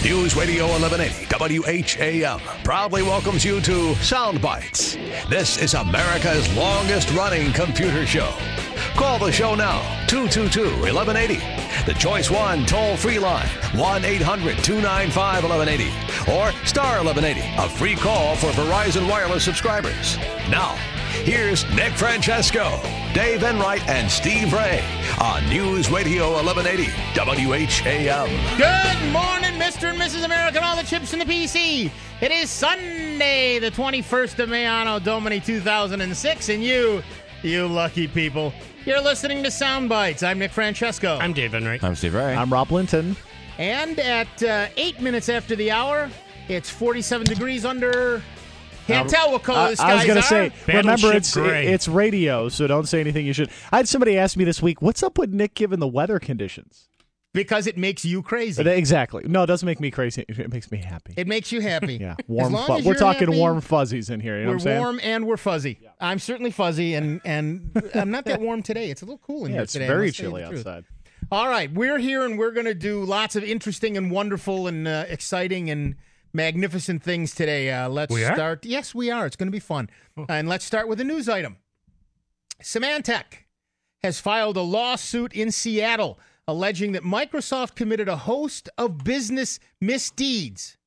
News Radio 1180 WHAM proudly welcomes you to Sound Bites. This is America's longest-running computer show. Call the show now, 222-1180. The Choice 1 toll-free line, 1-800-295-1180. Or star 1180, a free call for Verizon Wireless subscribers. Now, here's Nick Francesco, Dave Enright, and Steve Ray on News Radio 1180 WHAM. Good morning, Mr. and Mrs. America, and all the chips in the PC. It is Sunday, the 21st of May, Anno Domini 2006, and you lucky people, you're listening to Sound Bites. I'm Nick Francesco. I'm Dave Enright. I'm Steve Ray. I'm Rob Linton. And at 8 minutes after the hour, it's 47 degrees under... Can't tell what color the skies are. I was going to say, remember, Battleship it's radio, so don't say anything you should. I had somebody ask me this week, what's up with Nick given the weather conditions? Because it makes you crazy. Exactly. No, it doesn't make me crazy. It makes me happy. It makes you happy. Yeah, warm. We're talking warm fuzzies in here. You know we're what I'm saying? warm and we're fuzzy. Yeah. I'm certainly fuzzy, and I'm not that warm today. It's a little cool in here today. It's very chilly outside. All right, we're here, and we're going to do lots of interesting and wonderful and exciting and magnificent things today. Let's start. Yes, we are. It's going to be fun. And let's start with a news item. Symantec has filed a lawsuit in Seattle alleging that Microsoft committed a host of business misdeeds,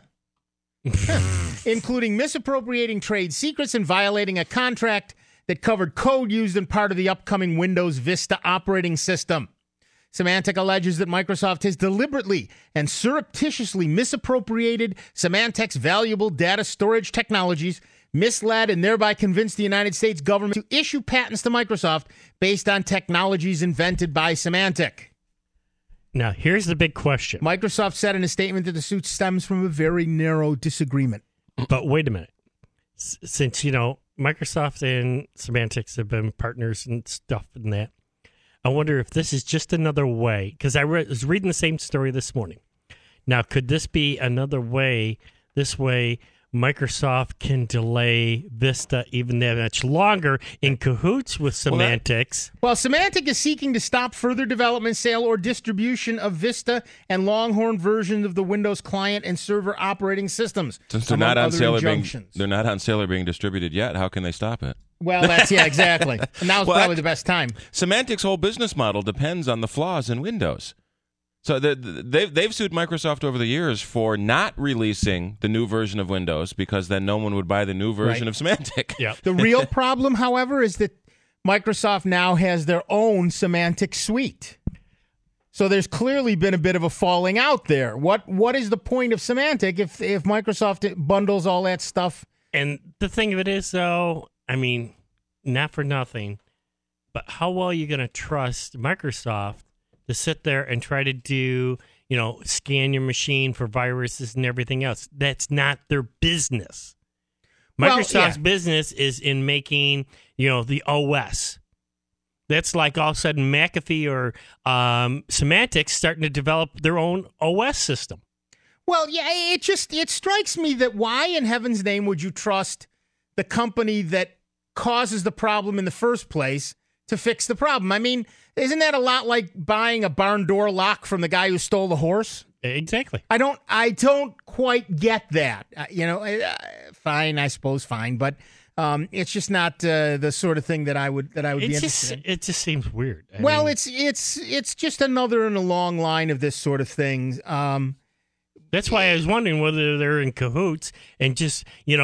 including misappropriating trade secrets and violating a contract that covered code used in part of the upcoming Windows Vista operating system. Symantec alleges that Microsoft has deliberately and surreptitiously misappropriated Symantec's valuable data storage technologies, misled and thereby convinced the United States government to issue patents to Microsoft based on technologies invented by Symantec. Now, here's the big question. Microsoft said in a statement that the suit stems from a very narrow disagreement. But wait a minute. Since, Microsoft and Symantec have been partners and stuff and that, I wonder if this is just another way, because I was reading the same story this morning. Now, could this be another way, this way Microsoft can delay Vista even that much longer in cahoots with Symantec? Well, Symantec is seeking to stop further development, sale, or distribution of Vista and Longhorn versions of the Windows client and server operating systems. Since they're not on sale or being distributed yet, how can they stop it? Well, exactly. And now's probably the best time. Symantec's whole business model depends on the flaws in Windows. So they've sued Microsoft over the years for not releasing the new version of Windows because then no one would buy the new version of Symantec. Yeah. The real problem, however, is that Microsoft now has their own Symantec suite. So there's clearly been a bit of a falling out there. What is the point of Symantec if Microsoft bundles all that stuff? And the thing of it is, though, I mean, not for nothing, but how well are you going to trust Microsoft to sit there and try to do, scan your machine for viruses and everything else? That's not their business. Microsoft's business is in making, the OS. That's like all of a sudden McAfee or Symantec starting to develop their own OS system. Well, yeah, it strikes me that why in heaven's name would you trust the company that causes the problem in the first place to fix the problem? I mean, isn't that a lot like buying a barn door lock from the guy who stole the horse? Exactly. I don't quite get that. Fine, I suppose, fine, but it's just not the sort of thing that I would be interested in. It just seems weird. I mean, it's just another in a long line of this sort of thing. That's why I was wondering whether they're in cahoots and just,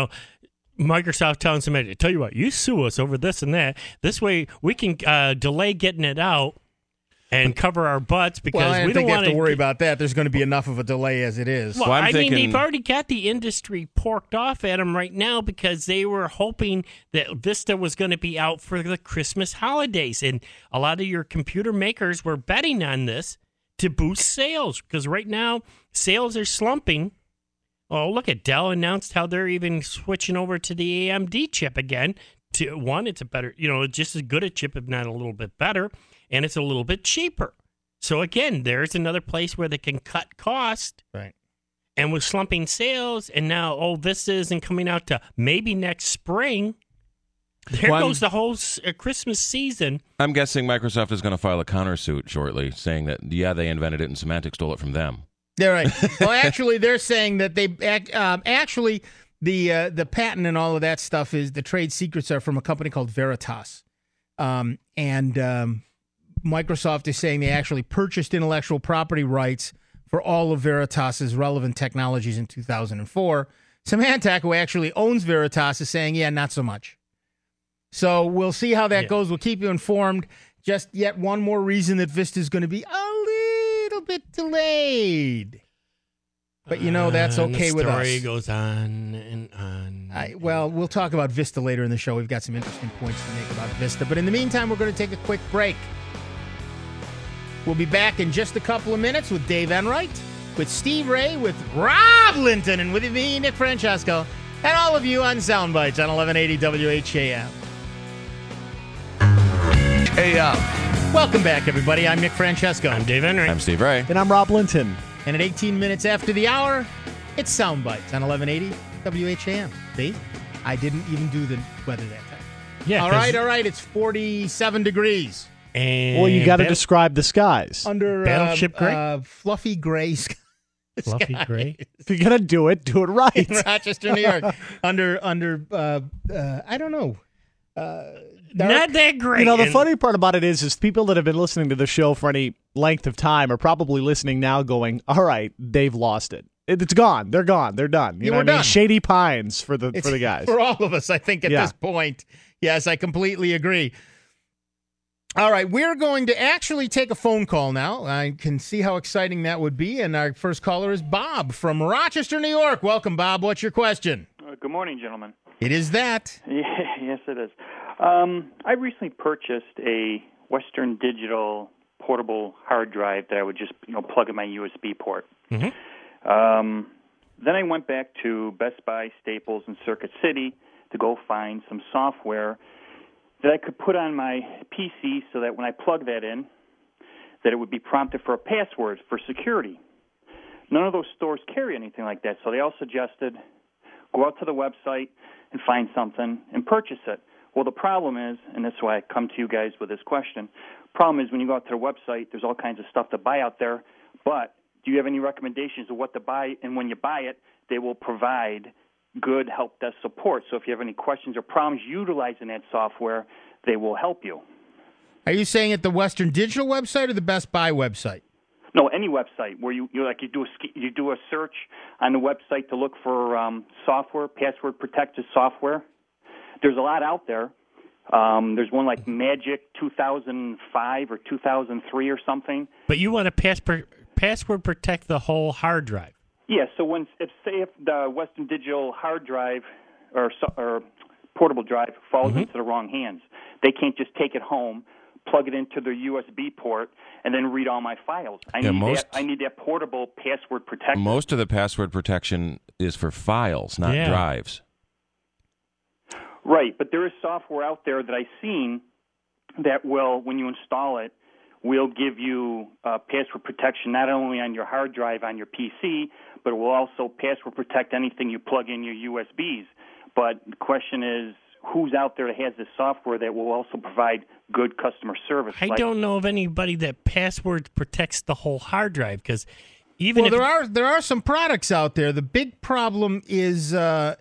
Microsoft telling somebody, tell you what, you sue us over this and that. This way we can delay getting it out and cover our butts because we don't want to worry about that. There's going to be enough of a delay as it is. Well, I mean, they've already got the industry porked off at them right now because they were hoping that Vista was going to be out for the Christmas holidays. And a lot of your computer makers were betting on this to boost sales because right now sales are slumping. Oh, look at Dell announced how they're even switching over to the AMD chip again. It's a better, just as good a chip, if not a little bit better, and it's a little bit cheaper. So again, there's another place where they can cut cost. Right. And with slumping sales, and now, Vista isn't coming out to maybe next spring. There goes the whole Christmas season. I'm guessing Microsoft is going to file a countersuit shortly, saying that, they invented it and Symantec stole it from them. They're right. Well, actually, they're saying that they actually the patent and all of that stuff is the trade secrets are from a company called Veritas, and Microsoft is saying they actually purchased intellectual property rights for all of Veritas's relevant technologies in 2004. Symantec, who actually owns Veritas, is saying, yeah, not so much. So we'll see how that goes. We'll keep you informed. Just yet one more reason that Vista is going to be a little bit delayed. But, that's okay with us. The story goes on and on. Well, we'll talk about Vista later in the show. We've got some interesting points to make about Vista. But in the meantime, we're going to take a quick break. We'll be back in just a couple of minutes with Dave Enright, with Steve Ray, with Rob Linton, and with me, Nick Francesco, and all of you on Soundbites on 1180 WHAM. Welcome back, everybody. I'm Nick Francesco. I'm Dave Enright. I'm Steve Ray. And I'm Rob Linton. And at 18 minutes after the hour, it's Soundbites on 1180 WHAM. See? I didn't even do the weather that time. Yeah. All right. It's 47 degrees. And Well, you got to describe the skies. Under Battleship gray? Fluffy gray sky. Fluffy gray. If you're going to do it right. In Rochester, New York. under I don't know. Not that great. The funny part about it is people that have been listening to the show for any length of time are probably listening now going, all right, they've lost it. It's gone. They're gone. They're done. You know what I mean? Done. Shady Pines for the guys. For all of us, I think, at this point. Yes, I completely agree. All right, we're going to actually take a phone call now. I can see how exciting that would be. And our first caller is Bob from Rochester, New York. Welcome, Bob. What's your question? Good morning, gentlemen. It is that. Yes, it is. I recently purchased a Western Digital portable hard drive that I would just plug in my USB port. Mm-hmm. Then I went back to Best Buy, Staples, and Circuit City to go find some software that I could put on my PC so that when I plug that in, that it would be prompted for a password for security. None of those stores carry anything like that, so they all suggested go out to the website and find something and purchase it. Well, the problem is, and that's why I come to you guys with this question, problem is when you go out to the website, there's all kinds of stuff to buy out there, but do you have any recommendations of what to buy? And when you buy it, they will provide good help desk support. So if you have any questions or problems utilizing that software, they will help you. Are you saying at the Western Digital website or the Best Buy website? No, any website where you do a search on the website to look for software, password protected software. There's a lot out there. There's one like Magic 2005 or 2003 or something. But you want to password protect the whole hard drive. Yeah, so if the Western Digital hard drive or portable drive falls into the wrong hands, they can't just take it home, plug it into their USB port, and then read all my files. I need that portable password protection. Most of the password protection is for files, not drives. Right, but there is software out there that I've seen that will, when you install it, will give you password protection not only on your hard drive on your PC, but it will also password protect anything you plug in your USBs. But the question is, who's out there that has this software that will also provide good customer service? I don't know of anybody that password protects the whole hard drive, because even there are some products out there. The big problem is as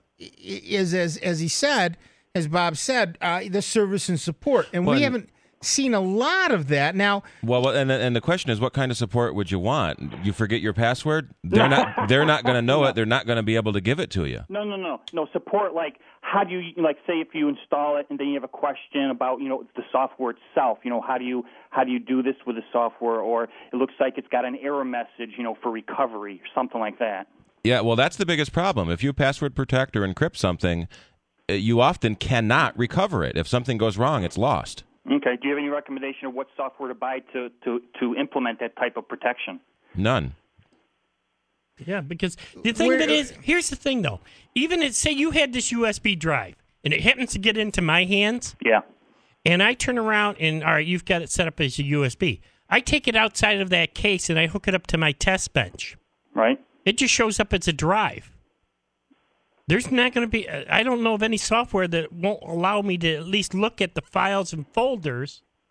he said, as Bob said, the service and support, and we haven't seen a lot of that now. Well, and the question is, what kind of support would you want? You forget your password? They're not going to know it. They're not going to be able to give it to you. No. Support, like, how do you, like, say if you install it and then you have a question about, the software itself, how do you do this with the software, or it looks like it's got an error message, for recovery or something like that. Yeah, well, that's the biggest problem. If you password protect or encrypt something, you often cannot recover it. If something goes wrong, it's lost. Okay. Do you have any recommendation of what software to buy to implement that type of protection? None. Yeah, because the thing here's the thing, though. Even say you had this USB drive, and it happens to get into my hands. Yeah. And I turn around, and, all right, you've got it set up as a USB. I take it outside of that case, and I hook it up to my test bench. Right. It just shows up as a drive. There's not going to be, I don't know of any software that won't allow me to at least look at the files and folders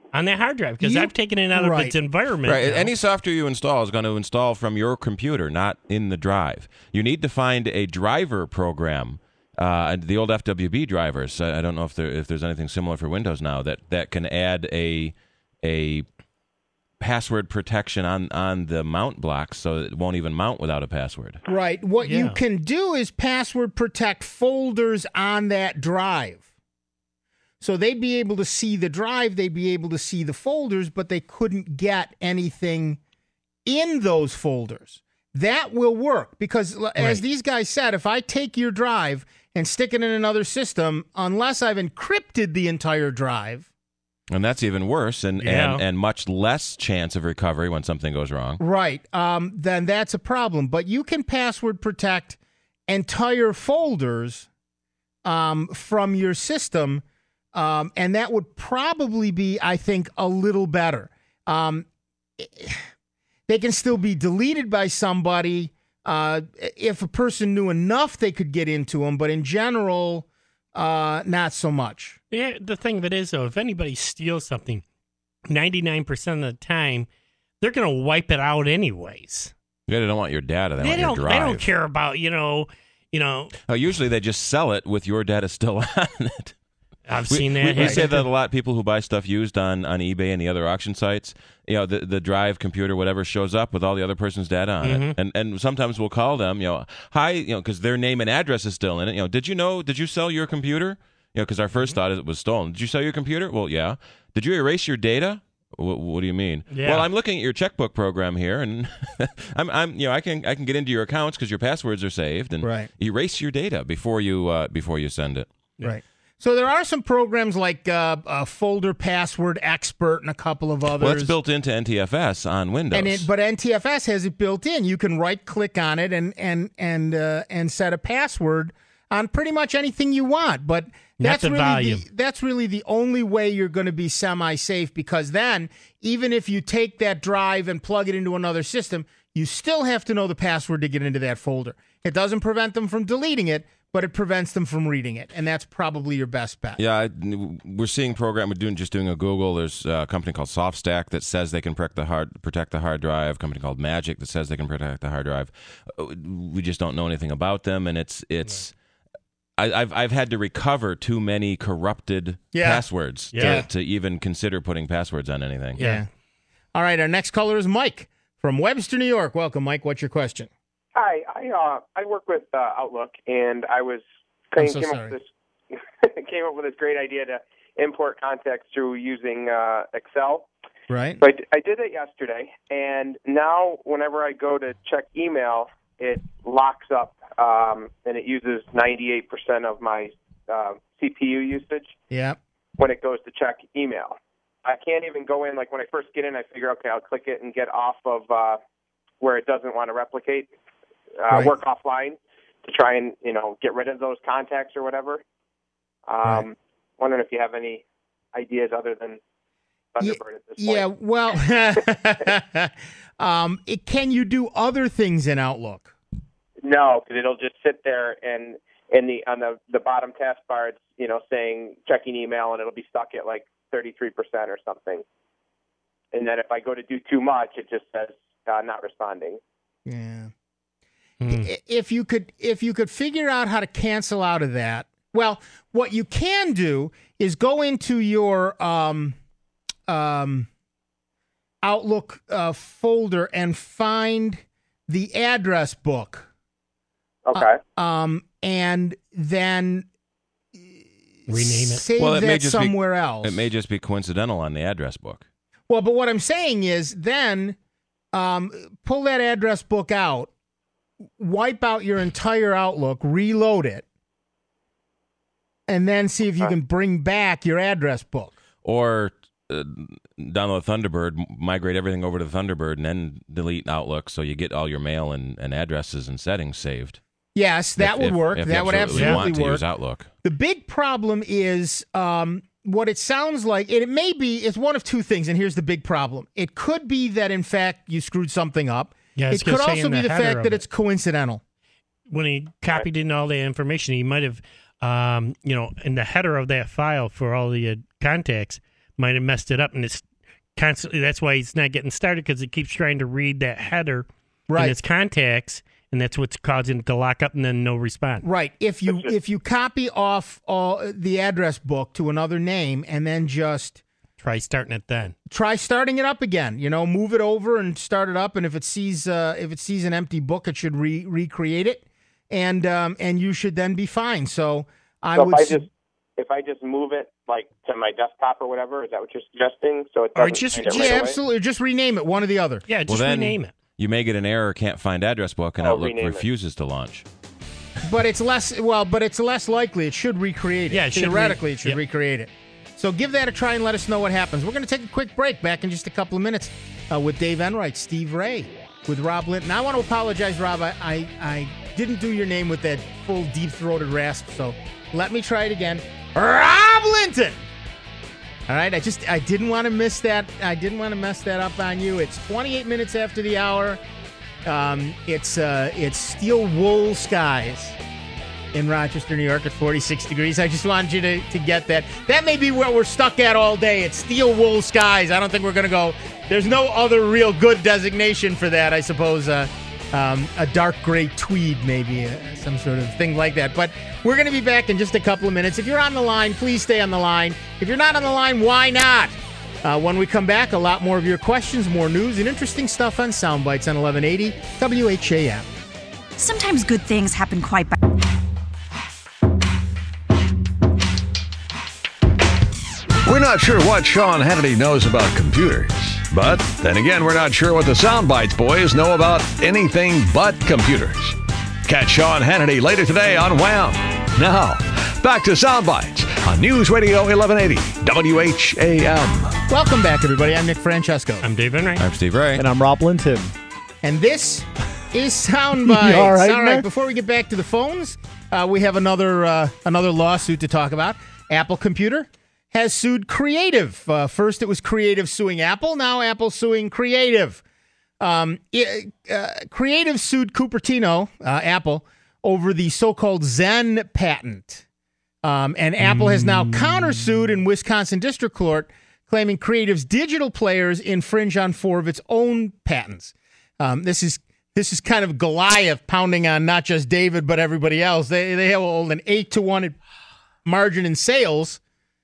on that hard drive because I've taken it out of its environment. Right. Now. Any software you install is going to install from your computer, not in the drive. You need to find a driver program. The old FWB drivers. I don't know if there's anything similar for Windows now that can add a password protection on the mount blocks, so it won't even mount without a password. Right. What you can do is password protect folders on that drive. So they'd be able to see the drive, they'd be able to see the folders, but they couldn't get anything in those folders. That will work because, as these guys said, if I take your drive and stick it in another system, unless I've encrypted the entire drive. And that's even worse and much less chance of recovery when something goes wrong. Right. Then that's a problem. But you can password protect entire folders from your system, and that would probably be, I think, a little better. They can still be deleted by somebody. If a person knew enough, they could get into them. But in general, not so much. Yeah, the thing of it is, though, if anybody steals something, 99% of the time, they're going to wipe it out anyways. Yeah, they don't want your data. They want your drive. They don't care about, usually they just sell it with your data still on it. I've seen that. We say that a lot. People who buy stuff used on eBay and the other auction sites, the drive, computer, whatever shows up with all the other person's data on it. And sometimes we'll call them, hi, because their name and address is still in it. Did you sell your computer? Because our first thought is it was stolen. Did you sell your computer? Well, yeah. Did you erase your data? What do you mean? Yeah. Well, I'm looking at your checkbook program here, and I can get into your accounts because your passwords are saved, and erase your data before you send it. Right. So there are some programs like Folder Password Expert and a couple of others. Well, it's built into NTFS on Windows. But NTFS has it built in. You can right-click on it and set a password on pretty much anything you want. But that's really the only way you're going to be semi-safe, because then even if you take that drive and plug it into another system, you still have to know the password to get into that folder. It doesn't prevent them from deleting it, but it prevents them from reading it, and that's probably your best bet. Yeah, we're seeing program. We're doing a Google. There's a company called SoftStack that says they can protect the hard drive. A company called Magic that says they can protect the hard drive. We just don't know anything about them, and it's. I've had to recover too many corrupted passwords to even consider putting passwords on anything. Yeah. All right, our next caller is Mike from Webster, New York. Welcome, Mike. What's your question? Hi, I work with Outlook, and I was came up with this great idea to import contacts through using Excel. Right. So I did it yesterday, and now whenever I go to check email, it locks up, and it uses 98% of my CPU usage. Yeah. When it goes to check email, I can't even go in. Like when I first get in, I figure, okay, I'll click it and get off of where it doesn't want to replicate. Work offline to try and get rid of those contacts or whatever. Wondering if you have any ideas other than Thunderbird at this point. Yeah, well, can you do other things in Outlook? No, because it'll just sit there and on the bottom taskbar, it's saying checking email, and it'll be stuck at like 33% or something. And then if I go to do too much, it just says not responding. Yeah. If you could figure out how to cancel out of that, well, what you can do is go into your Outlook folder and find the address book. Okay. And then rename it. Save that somewhere else. It may just be coincidental on the address book. Well, but what I'm saying is then pull that address book out, wipe out your entire Outlook, reload it, and then see if you can bring back your address book. Or download Thunderbird, migrate everything over to Thunderbird, and then delete Outlook so you get all your mail and addresses and settings saved. Yes, that would work. That would absolutely want to work. Use Outlook. The big problem is what it sounds like, and it may be, it's one of two things, and here's the big problem. It could be that, in fact, you screwed something up. Yeah, it could also be the fact that it's coincidental. When he copied in all the information, he might have, in the header of that file for all the contacts, might have messed it up, and it's constantly. That's why it's not getting started because it keeps trying to read that header in its contacts, and that's what's causing it to lock up and then no response. Right. If you copy off the address book to another name and then just try starting it then. Try starting it up again. Move it over and start it up, and if it sees an empty book, it should recreate it, and you should then be fine. So if I just move it like to my desktop or whatever, is that what you're suggesting? So it doesn't absolutely. Just rename it one or the other. Yeah, just rename it. You may get an error, can't find address book, and Outlook refuses to launch. But it's less likely. It should recreate it. Yeah, theoretically, it should recreate it. So give that a try and let us know what happens. We're going to take a quick break. Back in just a couple of minutes with Dave Enright, Steve Ray, with Rob Linton. I want to apologize, Rob. I didn't do your name with that full deep-throated rasp, so let me try it again. Rob Linton! All right, I didn't want to miss that. I didn't want to mess that up on you. It's 28 minutes after the hour. It's steel wool skies in Rochester, New York at 46 degrees. I just wanted you to get that. That may be where we're stuck at all day. It's steel wool skies. I don't think we're going to go. There's no other real good designation for that, I suppose. A dark gray tweed, maybe, some sort of thing like that. But we're going to be back in just a couple of minutes. If you're on the line, please stay on the line. If you're not on the line, why not? When we come back, a lot more of your questions, more news, and interesting stuff on Soundbites on 1180 WHAM. Sometimes good things happen quite by... We're not sure what Sean Hannity knows about computers. But then again, we're not sure what the Soundbites boys know about anything but computers. Catch Sean Hannity later today on Wham! Now, back to Soundbites on News Radio 1180 WHAM. Welcome back, everybody. I'm Nick Francesco. I'm Dave Enright. I'm Steve Ray. And I'm Rob Linton. And this is Soundbites. All right, Nick? Before we get back to the phones, we have another lawsuit to talk about. Apple Computer has sued Creative. First, it was Creative suing Apple. Now, Apple suing Creative. Creative sued Cupertino, Apple, over the so-called Zen patent. And Apple has now countersued in Wisconsin District Court, claiming Creative's digital players infringe on 4 of its own patents. This is kind of Goliath pounding on not just David, but everybody else. They have an 8-1 margin in sales.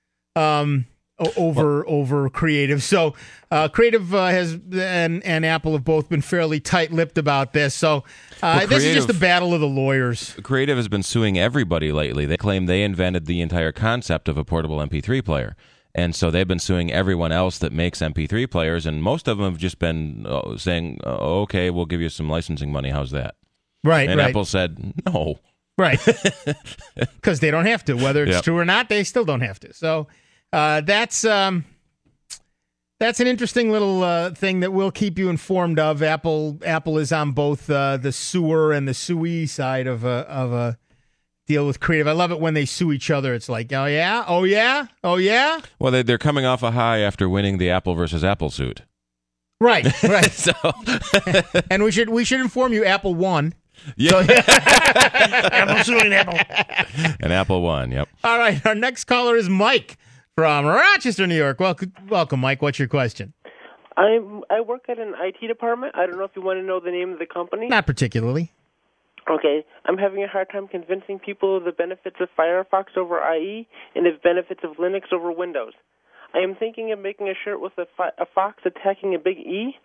Over Creative. So Creative has and Apple have both been fairly tight-lipped about this. So this is just a battle of the lawyers. Creative has been suing everybody lately. They claim they invented the entire concept of a portable MP3 player. And so they've been suing everyone else that makes MP3 players, and most of them have just been saying, okay, we'll give you some licensing money. How's that? Right, and Apple said, no. Right. Because they don't have to. Whether it's true or not, they still don't have to. So that's an interesting little thing that we'll keep you informed of. Apple is on both the suer and the suee side of a deal with Creative. I love it when they sue each other. It's like, oh yeah, oh yeah, oh yeah. Well, they're coming off a high after winning the Apple versus Apple suit. Right. So, and we should inform you, Apple won. Yeah. So, Apple suing Apple. And Apple won. Yep. All right. Our next caller is Mike from Rochester, New York. Welcome, Mike. What's your question? I work at an IT department. I don't know if you want to know the name of the company. Not particularly. Okay. I'm having a hard time convincing people of the benefits of Firefox over IE and the benefits of Linux over Windows. I am thinking of making a shirt with a fox attacking a big E.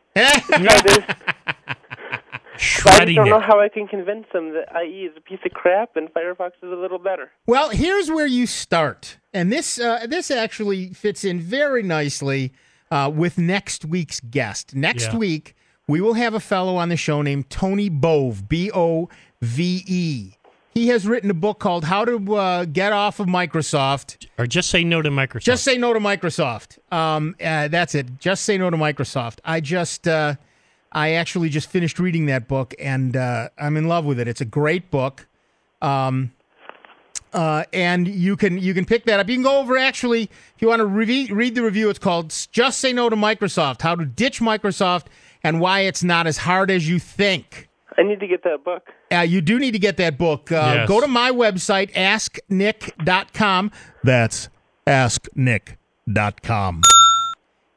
I just don't know how I can convince them that IE is a piece of crap and Firefox is a little better. Well, here's where you start. And this actually fits in very nicely with next week's guest. Next week, we will have a fellow on the show named Tony Bove, Bove. He has written a book called How to Get Off of Microsoft. Or Just Say No to Microsoft. Just Say No to Microsoft. That's it. Just Say No to Microsoft. I actually just finished reading that book, and I'm in love with it. It's a great book, and you can pick that up. You can go over, actually, if you want to read the review, it's called Just Say No to Microsoft, How to Ditch Microsoft and Why It's Not as Hard as You Think. I need to get that book. You do need to get that book. Yes. Go to my website, asknick.com. That's asknick.com.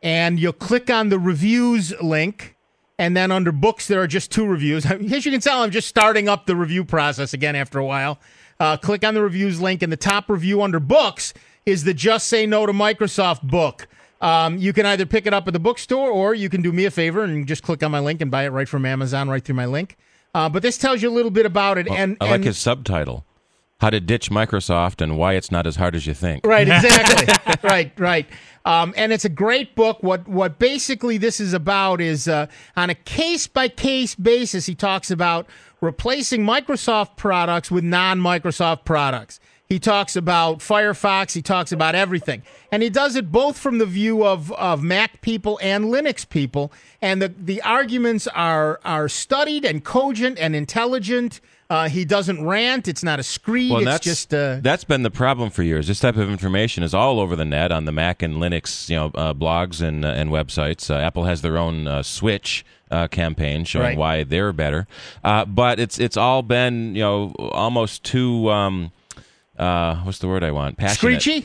and you'll click on the reviews link, and then under books, there are just 2 reviews. As you can tell, I'm just starting up the review process again after a while. Click on the reviews link, and the top review under books is the Just Say No to Microsoft book. You can either pick it up at the bookstore, or you can do me a favor and just click on my link and buy it right from Amazon, right through my link. But this tells you a little bit about it. Well, I like his subtitle, How to Ditch Microsoft and Why It's Not As Hard As You Think. Right, exactly. right. And it's a great book. What basically this is about is on a case-by-case basis, he talks about replacing Microsoft products with non-Microsoft products. He talks about Firefox. He talks about everything. And he does it both from the view of Mac people and Linux people. And the arguments are studied and cogent and intelligent. He doesn't rant. It's not a screed. Well, that's been the problem for years. This type of information is all over the net on the Mac and Linux, blogs and websites. Apple has their own Switch campaign showing why they're better. But it's all been almost too. What's the word I want? Passionate. Screechy?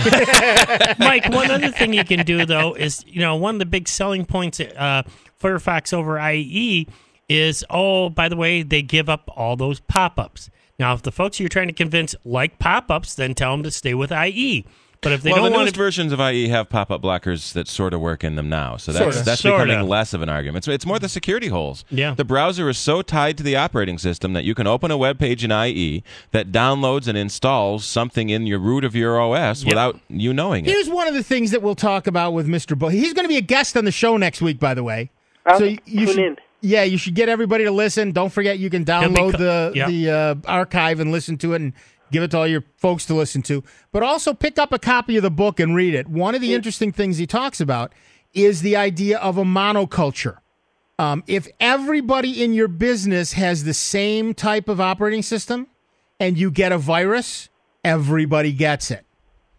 Yeah. Mike, one other thing you can do, though, is, one of the big selling points at Firefox over IE is, by the way, they give up all those pop-ups. Now, if the folks you're trying to convince like pop-ups, then tell them to stay with IE. But if they don't the want newest versions of IE have pop-up blockers that sort of work in them now, so that's becoming less of an argument. It's more the security holes. Yeah. The browser is so tied to the operating system that you can open a web page in IE that downloads and installs something in your root of your OS without you knowing it. Here's one of the things that we'll talk about with Mr. Bo. He's going to be a guest on the show next week, by the way. I'll tune in. Yeah, you should get everybody to listen. Don't forget you can download the archive and listen to it and give it to all your folks to listen to. But also pick up a copy of the book and read it. One of the interesting things he talks about is the idea of a monoculture. If everybody in your business has the same type of operating system and you get a virus, everybody gets it.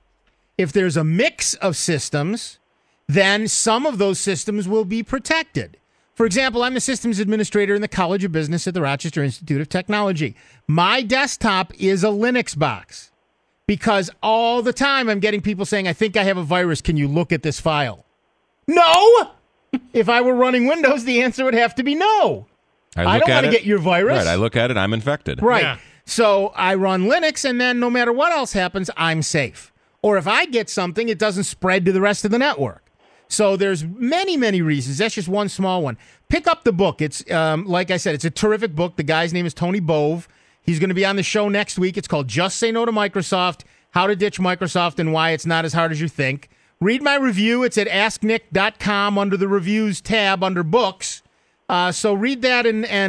If there's a mix of systems, then some of those systems will be protected. For example, I'm the systems administrator in the College of Business at the Rochester Institute of Technology. My desktop is a Linux box because all the time I'm getting people saying, I think I have a virus. Can you look at this file? No! If I were running Windows, the answer would have to be no. I don't want to get your virus. Right, I look at it, I'm infected. Right. Yeah. So I run Linux, and then no matter what else happens, I'm safe. Or if I get something, it doesn't spread to the rest of the network. So there's many, many reasons. That's just one small one. Pick up the book. It's, like I said, it's a terrific book. The guy's name is Tony Bove. He's going to be on the show next week. It's called Just Say No to Microsoft, How to Ditch Microsoft and Why It's Not As Hard As You Think. Read my review. It's at asknick.com under the reviews tab under books. So read that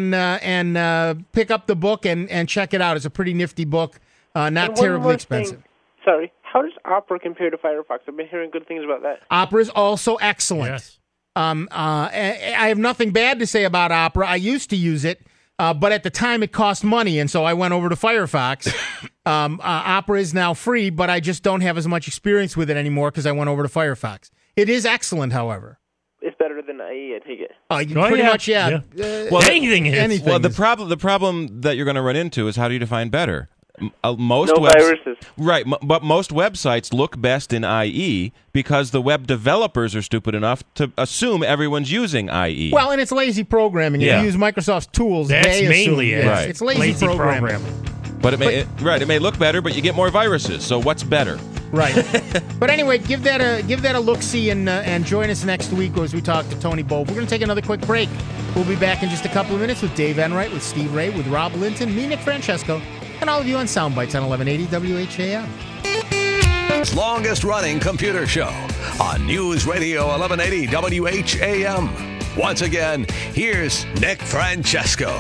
and pick up the book and check it out. It's a pretty nifty book, not terribly expensive. Sorry. How does Opera compare to Firefox? I've been hearing good things about that. Opera is also excellent. Yes. I have nothing bad to say about Opera. I used to use it, but at the time it cost money, and so I went over to Firefox. Opera is now free, but I just don't have as much experience with it anymore because I went over to Firefox. It is excellent, however. It's better than IE, I take it. Pretty much, yeah. Well, anything is. Anything Well, the is. problem that you're going to run into is how do you define better? Viruses. Right, but most websites look best in IE because the web developers are stupid enough to assume everyone's using IE. Well, and it's lazy programming. Yeah. If you use Microsoft's tools, That's they mainly assume it. Right. It's lazy programming. But it may look better, but you get more viruses. So what's better? Right. But anyway, give that a look-see and join us next week as we talk to Tony Bove. We're going to take another quick break. We'll be back in just a couple of minutes with Dave Enright, with Steve Ray, with Rob Linton, me, Nick Francesco, and all of you on Soundbites on 1180 WHAM. Longest running computer show on News Radio 1180 WHAM. Once again, here's Nick Francesco.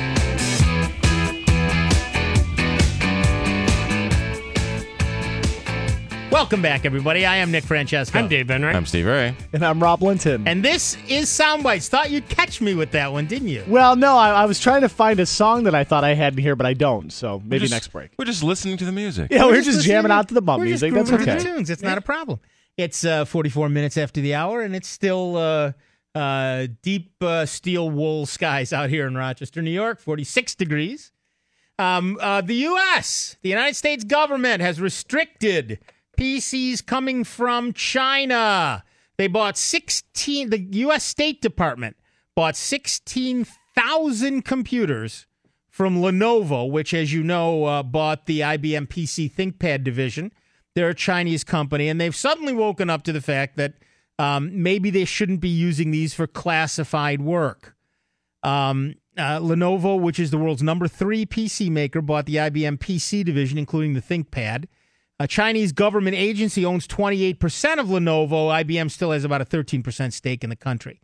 Welcome back, everybody. I am Nick Francesco. I'm Dave Enright. I'm Steve Ray. And I'm Rob Linton. And this is Soundbites. Thought you'd catch me with that one, didn't you? Well, no, I was trying to find a song that I thought I had in here, but I don't. So maybe next break. We're just listening to the music. Yeah, we're just jamming out to the bump We're music. just That's grooving okay. to the tunes. It's not a problem. It's 44 minutes after the hour, and it's still deep steel wool skies out here in Rochester, New York, 46 degrees. The U.S., the United States government, has restricted PCs coming from China. They bought the U.S. State Department bought 16,000 computers from Lenovo, which, as you know, bought the IBM PC ThinkPad division. They're a Chinese company, and they've suddenly woken up to the fact that maybe they shouldn't be using these for classified work. Lenovo, which is the world's number 3 PC maker, bought the IBM PC division, including the ThinkPad. A Chinese government agency owns 28% of Lenovo. IBM still has about a 13% stake in the company.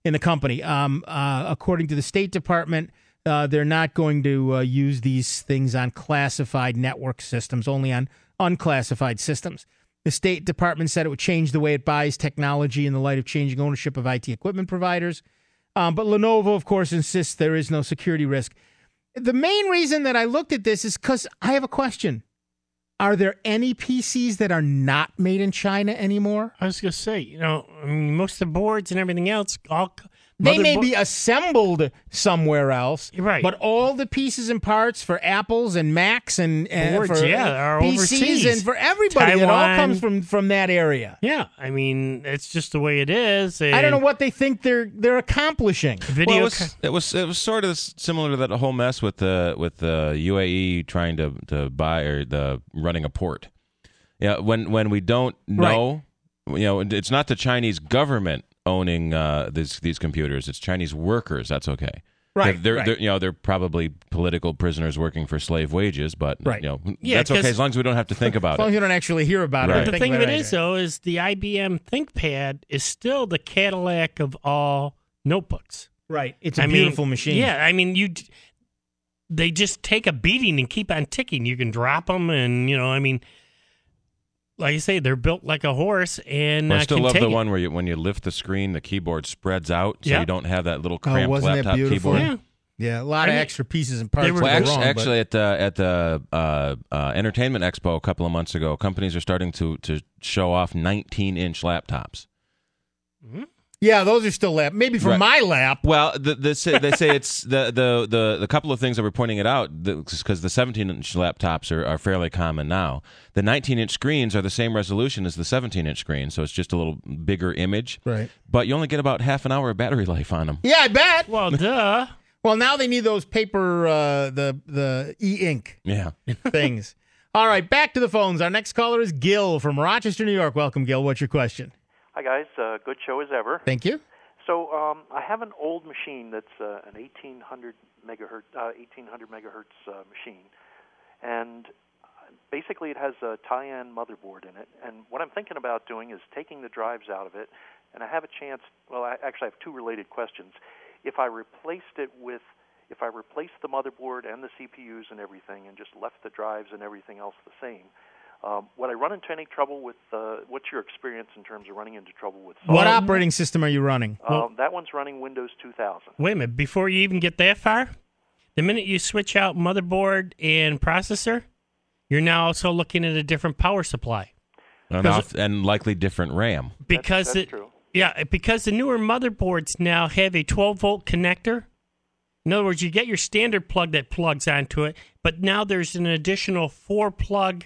According to the State Department, they're not going to use these things on classified network systems, only on unclassified systems. The State Department said it would change the way it buys technology in the light of changing ownership of IT equipment providers. But Lenovo, of course, insists there is no security risk. The main reason that I looked at this is because I have a question. Are there any PCs that are not made in China anymore? I was going to say, most of the boards and everything else, they may be assembled somewhere else, right? But all the pieces and parts for Apples and Macs and boards, for are PCs overseas. And for everybody, Taiwan. It all comes from that area. Yeah, it's just the way it is. I don't know what they think they're accomplishing. It was sort of similar to that whole mess with the UAE trying to buy or running a port. Yeah, when we don't know, right. It's not the Chinese government owning these computers. It's Chinese workers. That's okay. Right. They're probably political prisoners working for slave wages, but right. That's okay as long as we don't have to think about it. As long as you don't actually hear about right. it. But the thing of it is, though, is the IBM ThinkPad is still the Cadillac of all notebooks. Right. It's a beautiful machine. Yeah. They just take a beating and keep on ticking. You can drop them, and like you say, they're built like a horse, and I still love the one where when you lift the screen, the keyboard spreads out, so you don't have that little cramped laptop keyboard. Yeah, a lot of extra pieces and parts. Actually, at the Entertainment Expo a couple of months ago, companies are starting to show off 19-inch laptops. Mm-hmm. Yeah, those are still maybe for my lap. Well, they say it's the couple of things that we're pointing it out because the 17-inch laptops are fairly common now. The 19-inch screens are the same resolution as the 17-inch screen, so it's just a little bigger image. Right. But you only get about half an hour of battery life on them. Yeah, I bet. Well, duh. Well, now they need those paper, the e-ink things. All right, back to the phones. Our next caller is Gil from Rochester, New York. Welcome, Gil. What's your question? Hi, guys. Good show as ever. Thank you. So I have an old machine that's an 1800 megahertz machine, and basically it has a Taiwan motherboard in it. And what I'm thinking about doing is taking the drives out of it, and I have a chance. Well, I actually have two related questions. If I replaced the motherboard and the CPUs and everything, and just left the drives and everything else the same. Would I run into any trouble with, what's your experience in terms of running into trouble with software? What operating system are you running? That one's running Windows 2000. Wait a minute. Before you even get that far, the minute you switch out motherboard and processor, you're now also looking at a different power supply. And likely different RAM. Because that's true. Yeah, because the newer motherboards now have a 12-volt connector. In other words, you get your standard plug that plugs onto it, but now there's an additional four-prong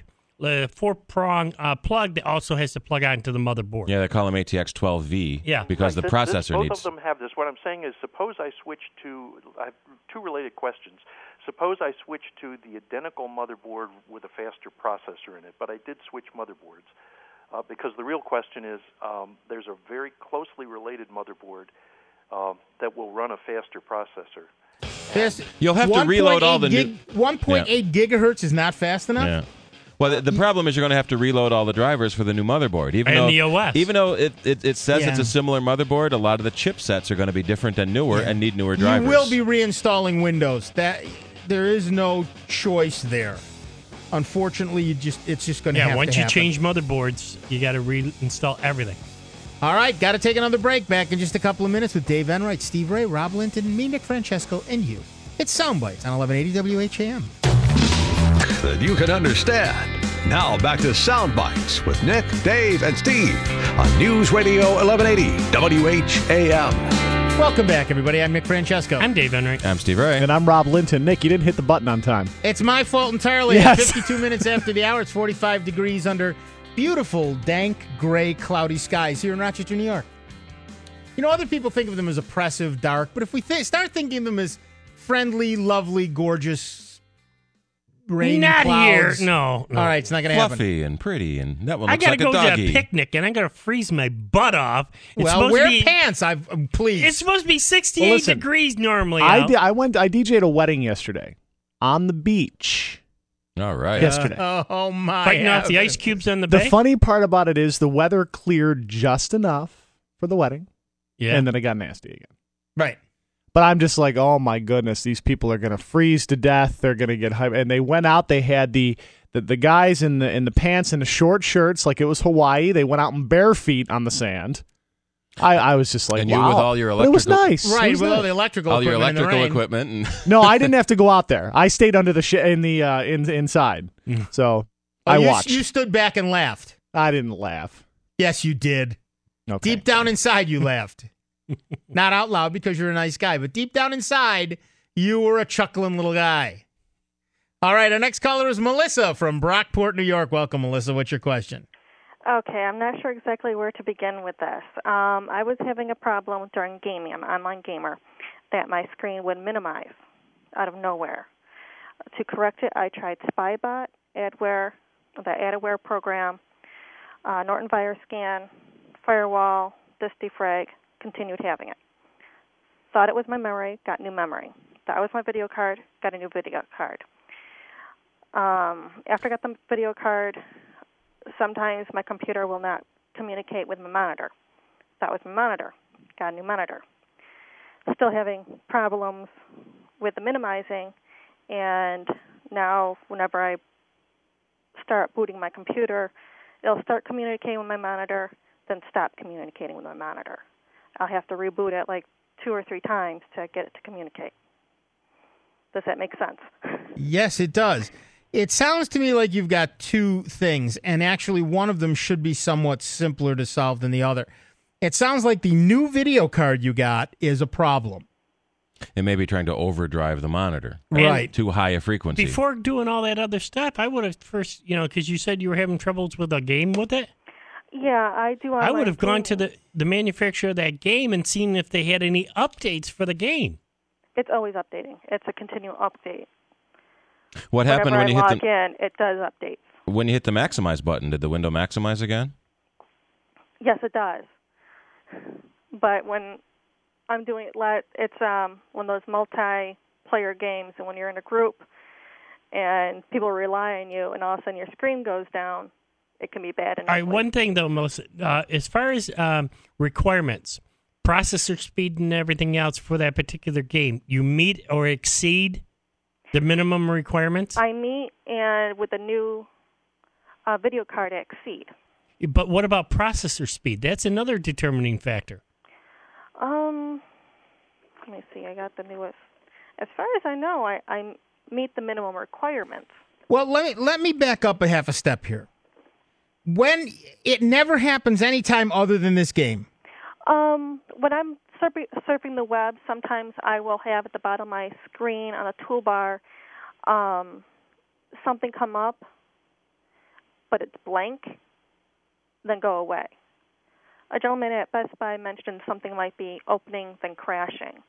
plug that also has to plug onto the motherboard. Yeah, they call them ATX12V. Yeah. Because the processor both needs... Both of them have this. What I'm saying is, suppose I switch to... I have two related questions. Suppose I switch to the identical motherboard with a faster processor in it, but I did switch motherboards. Because the real question is, there's a very closely related motherboard that will run a faster processor. You'll have to reload all the new... 1.8 gigahertz is not fast enough? Yeah. Well, the problem is you're going to have to reload all the drivers for the new motherboard. The OS. Even though it says it's a similar motherboard, a lot of the chipsets are going to be different and newer and need newer drivers. You will be reinstalling Windows. There is no choice there. Unfortunately, it's just going to happen. Yeah, once you change motherboards, you got to reinstall everything. All right, got to take another break. Back in just a couple of minutes with Dave Enright, Steve Ray, Rob Linton, me, Nick Francesco, and you. It's Soundbites on 1180 WHAM. That you can understand. Now back to Soundbites with Nick, Dave, and Steve on News Radio 1180 WHAM. Welcome back, everybody. I'm Nick Francesco. I'm Dave Enright. I'm Steve Ray. And I'm Rob Linton. Nick, you didn't hit the button on time. It's my fault entirely. Yes. 52 minutes after the hour. It's 45 degrees under beautiful, dank, gray, cloudy skies here in Rochester, New York. You know, other people think of them as oppressive, dark, but if we start thinking of them as friendly, lovely, gorgeous, rainy not clouds. here. No. All right, it's not going to happen. Fluffy and pretty, and that one I looks gotta like a go doggy. to a picnic, and I gotta freeze my butt off. It's Well, supposed wear to be, pants, please. It's supposed to be 68 Well, listen, degrees normally. I out. DJ'd a wedding yesterday on the beach. All right. Yesterday. Oh, my Fighting off the heavens. ice cubes on the The bay. funny part about it is the weather cleared just enough for the wedding, Yeah. and then it got nasty again. Right. But I'm just like, oh my goodness, these people are going to freeze to death. They're going to get hyped. And they went out. They had the guys in the pants and the short shirts, like it was Hawaii. They went out in bare feet on the sand. I was just like, And wow. you with all your But it was electrical- nice. It Right, was with all nice. the electrical all your equipment in the electrical rain. equipment. And No, I didn't have to go out there. I stayed under the inside. So I watched. You stood back and laughed. I didn't laugh. Yes, you did. Okay. Deep down inside, you laughed. Not out loud because you're a nice guy, but deep down inside, you were a chuckling little guy. All right, our next caller is Melissa from Brockport, New York. Welcome, Melissa. What's your question? Okay, I'm not sure exactly where to begin with this. I was having a problem during gaming. I'm an online gamer, that my screen would minimize out of nowhere. To correct it, I tried Spybot, Adware, the Adware program, Norton Virus Scan, Firewall, Disk Defrag, continued having it. Thought it was my memory, got new memory. Thought it was my video card, got a new video card. After I got the video card, sometimes my computer will not communicate with my monitor. That was my monitor. Got a new monitor. Still having problems with the minimizing, and now whenever I start booting my computer, it'll start communicating with my monitor, then stop communicating with my monitor. I'll have to reboot it like 2 or 3 times to get it to communicate. Does that make sense? Yes, it does. It sounds to me like you've got two things, and actually one of them should be somewhat simpler to solve than the other. It sounds like the new video card you got is a problem. it may be trying to overdrive the monitor. Right. Too high a frequency. Before doing all that other stuff, I would have first, because you said you were having troubles with a game with it. Yeah, I do. I would have gone to the manufacturer of that game and seen if they had any updates for the game. It's always updating. It's a continual update. What happened when you hit log in, it does update. When you hit the maximize button, did the window maximize again? Yes, it does. But when I'm doing it, it's one of those multiplayer games, and when you're in a group and people rely on you, and all of a sudden your screen goes down, it can be bad. All right, one thing though, Melissa, as far as requirements, processor speed and everything else for that particular game, you meet or exceed the minimum requirements? I meet, and with the new video card, I exceed. But what about processor speed? That's another determining factor. Let me see. I got the newest. As far as I know, I meet the minimum requirements. Well, let me back up a half a step here. When it never happens anytime other than this game. When I'm surfing the web, sometimes I will have at the bottom of my screen on a toolbar something come up, but it's blank, then go away. A gentleman at Best Buy mentioned something might be opening, then crashing.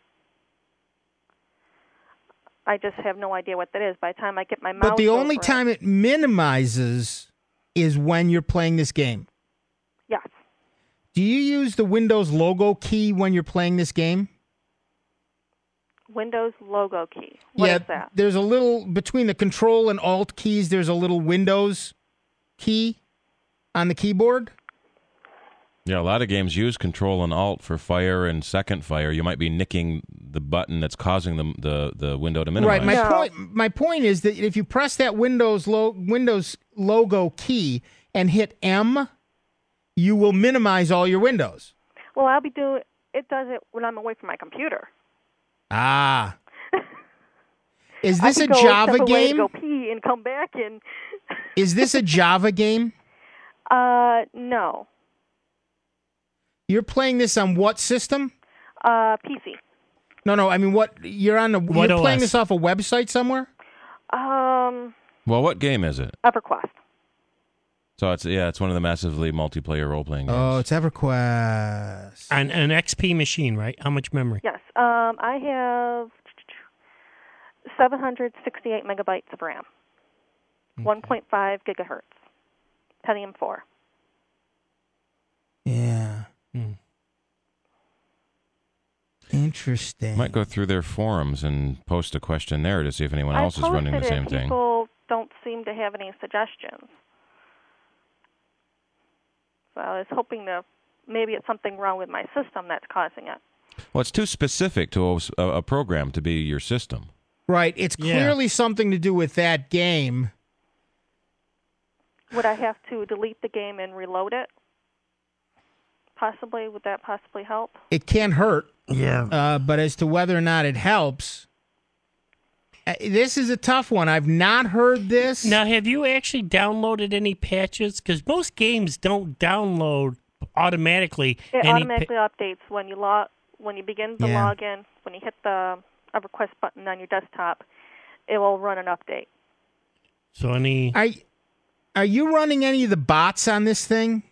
I just have no idea what that is. By the time I get my mouse But the only over time it minimizes is when you're playing this game. Yes. Do you use the Windows logo key when you're playing this game? Windows logo key. What is that? There's a little, between the Control and Alt keys, there's a little Windows key on the keyboard. Yeah, a lot of games use Control and Alt for fire and second fire. You might be nicking the button that's causing the window to minimize. Right. My point is that if you press that Windows logo key and hit M, you will minimize all your windows. Well, it does it when I'm away from my computer. Ah. Is this I a can Java step away game? to go pee and come back and. Is this a Java game? No. You're playing this on what system? PC. No. I mean, you're playing this off a website somewhere? Well, what game is it? EverQuest. So it's one of the massively multiplayer role-playing games. Oh, it's EverQuest. An XP machine, right? How much memory? Yes. I have 768 megabytes of RAM, 1.5 gigahertz, Pentium 4. Yeah. Interesting. Might go through their forums and post a question there to see if anyone else is running the same thing. People don't seem to have any suggestions. So I was hoping maybe it's something wrong with my system that's causing it. Well, it's too specific to a program to be your system. Right. It's clearly something to do with that game. Would I have to delete the game and reload it? Possibly. Would that possibly help? It can hurt. Yeah. But as to whether or not it helps, this is a tough one. I've not heard this. Now, have you actually downloaded any patches? Because most games don't download automatically. It automatically updates when you begin the login. When you hit the EverQuest button on your desktop, it will run an update. So Are you running any of the bots on this thing?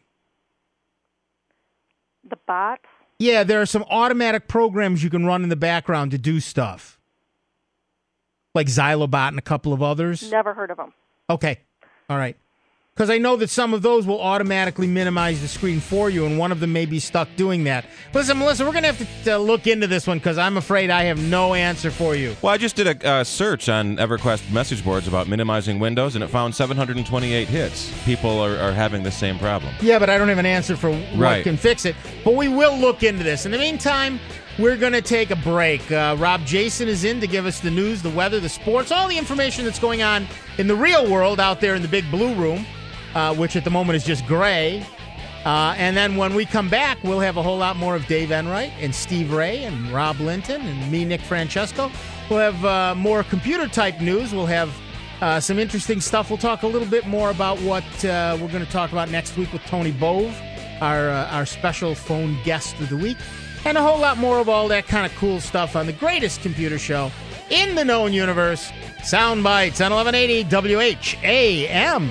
The bots? Yeah, there are some automatic programs you can run in the background to do stuff. Like Xylobot and a couple of others. Never heard of them. Okay. All right. Because I know that some of those will automatically minimize the screen for you, and one of them may be stuck doing that. Listen, Melissa, we're going to have to look into this one because I'm afraid I have no answer for you. Well, I just did a search on EverQuest message boards about minimizing Windows, and it found 728 hits. People are having the same problem. Yeah, but I don't have an answer for what can fix it. But we will look into this. In the meantime, we're going to take a break. Rob Jason is in to give us the news, the weather, the sports, all the information that's going on in the real world out there in the big blue room. Which at the moment is just gray. And then when we come back, we'll have a whole lot more of Dave Enright and Steve Ray and Rob Linton and me, Nick Francesco. We'll have more computer-type news. We'll have some interesting stuff. We'll talk a little bit more about what we're going to talk about next week with Tony Bove, our special phone guest of the week, and a whole lot more of all that kind of cool stuff on the greatest computer show in the known universe, Sound Bites on 1180 WHAM.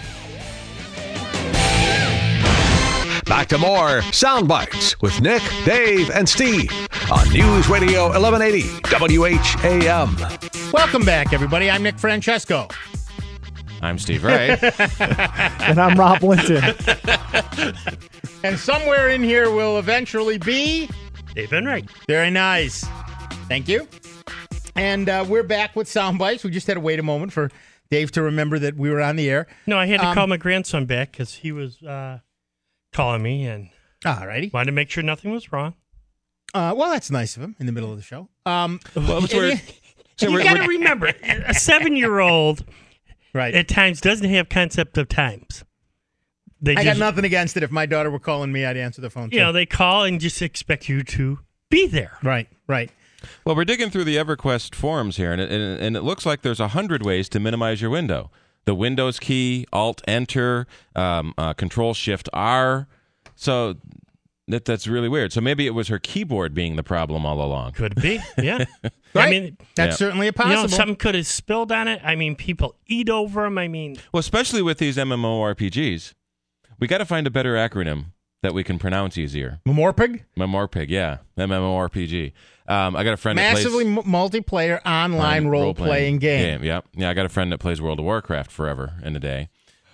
Back to more Sound Bites with Nick, Dave, and Steve on News Radio 1180 WHAM. Welcome back, everybody. I'm Nick Francesco. I'm Steve Ray. And I'm Rob Linton. And somewhere in here will eventually be Dave Enright. Very nice. Thank you. And we're back with Sound Bites. We just had to wait a moment for Dave to remember that we were on the air. No, I had to call my grandson back because he was calling me and alrighty, wanted to make sure nothing was wrong. Well, that's nice of him in the middle of the show. You got to remember, a 7-year-old at times doesn't have concept of times. I got nothing against it. If my daughter were calling me, I'd answer the phone too. You know, they call and just expect you to be there. Right. Well, we're digging through the EverQuest forums here, and it looks like there's 100 ways to minimize your window. The Windows key, Alt-Enter, Control-Shift-R. So that's really weird. So maybe it was her keyboard being the problem all along. Could be, yeah. Right. I mean, that's certainly a possible. You know, something could have spilled on it. I mean, people eat over them. I mean, well, especially with these MMORPGs, we got to find a better acronym that we can pronounce easier. MMORPG? MMORPG, yeah. MMORPG. I got a friend massively that plays multiplayer online role-playing game. Yeah. I got a friend that plays World of Warcraft forever in a day.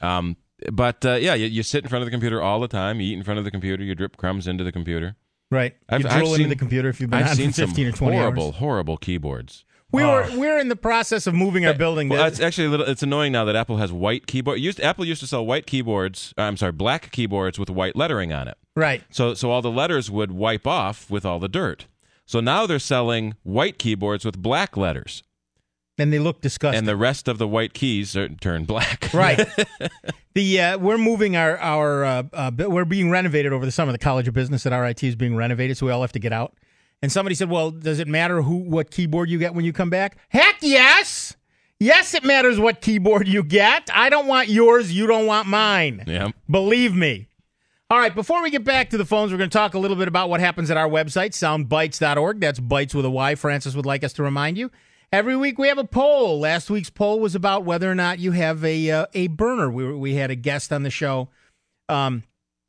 You sit in front of the computer all the time. You eat in front of the computer. You drip crumbs into the computer. Right. You drool into the computer if you've been on for 15 or 20 hours. Horrible keyboards. We're in the process of moving our building. Well, it's actually it's annoying now that Apple has white keyboard. Apple used to sell black keyboards with white lettering on it. Right. So all the letters would wipe off with all the dirt. So now they're selling white keyboards with black letters. And they look disgusting. And the rest of the white keys turn black. Right. We're moving we're being renovated over the summer. The College of Business at RIT is being renovated, so we all have to get out. And somebody said, well, does it matter what keyboard you get when you come back? Heck yes! Yes, it matters what keyboard you get. I don't want yours. You don't want mine. Yeah. Believe me. All right, before we get back to the phones, we're going to talk a little bit about what happens at our website, soundbites.org. That's bites with a Y, Francis would like us to remind you. Every week we have a poll. Last week's poll was about whether or not you have a burner. We had a guest on the show from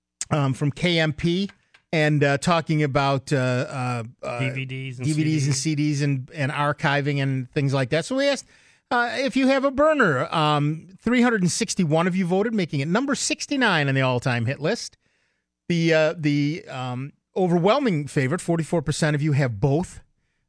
KMP and talking about DVDs and CDs and archiving and things like that. So we asked if you have a burner. 361 of you voted, making it number 69 on the all-time hit list. The overwhelming favorite, 44% of you have both.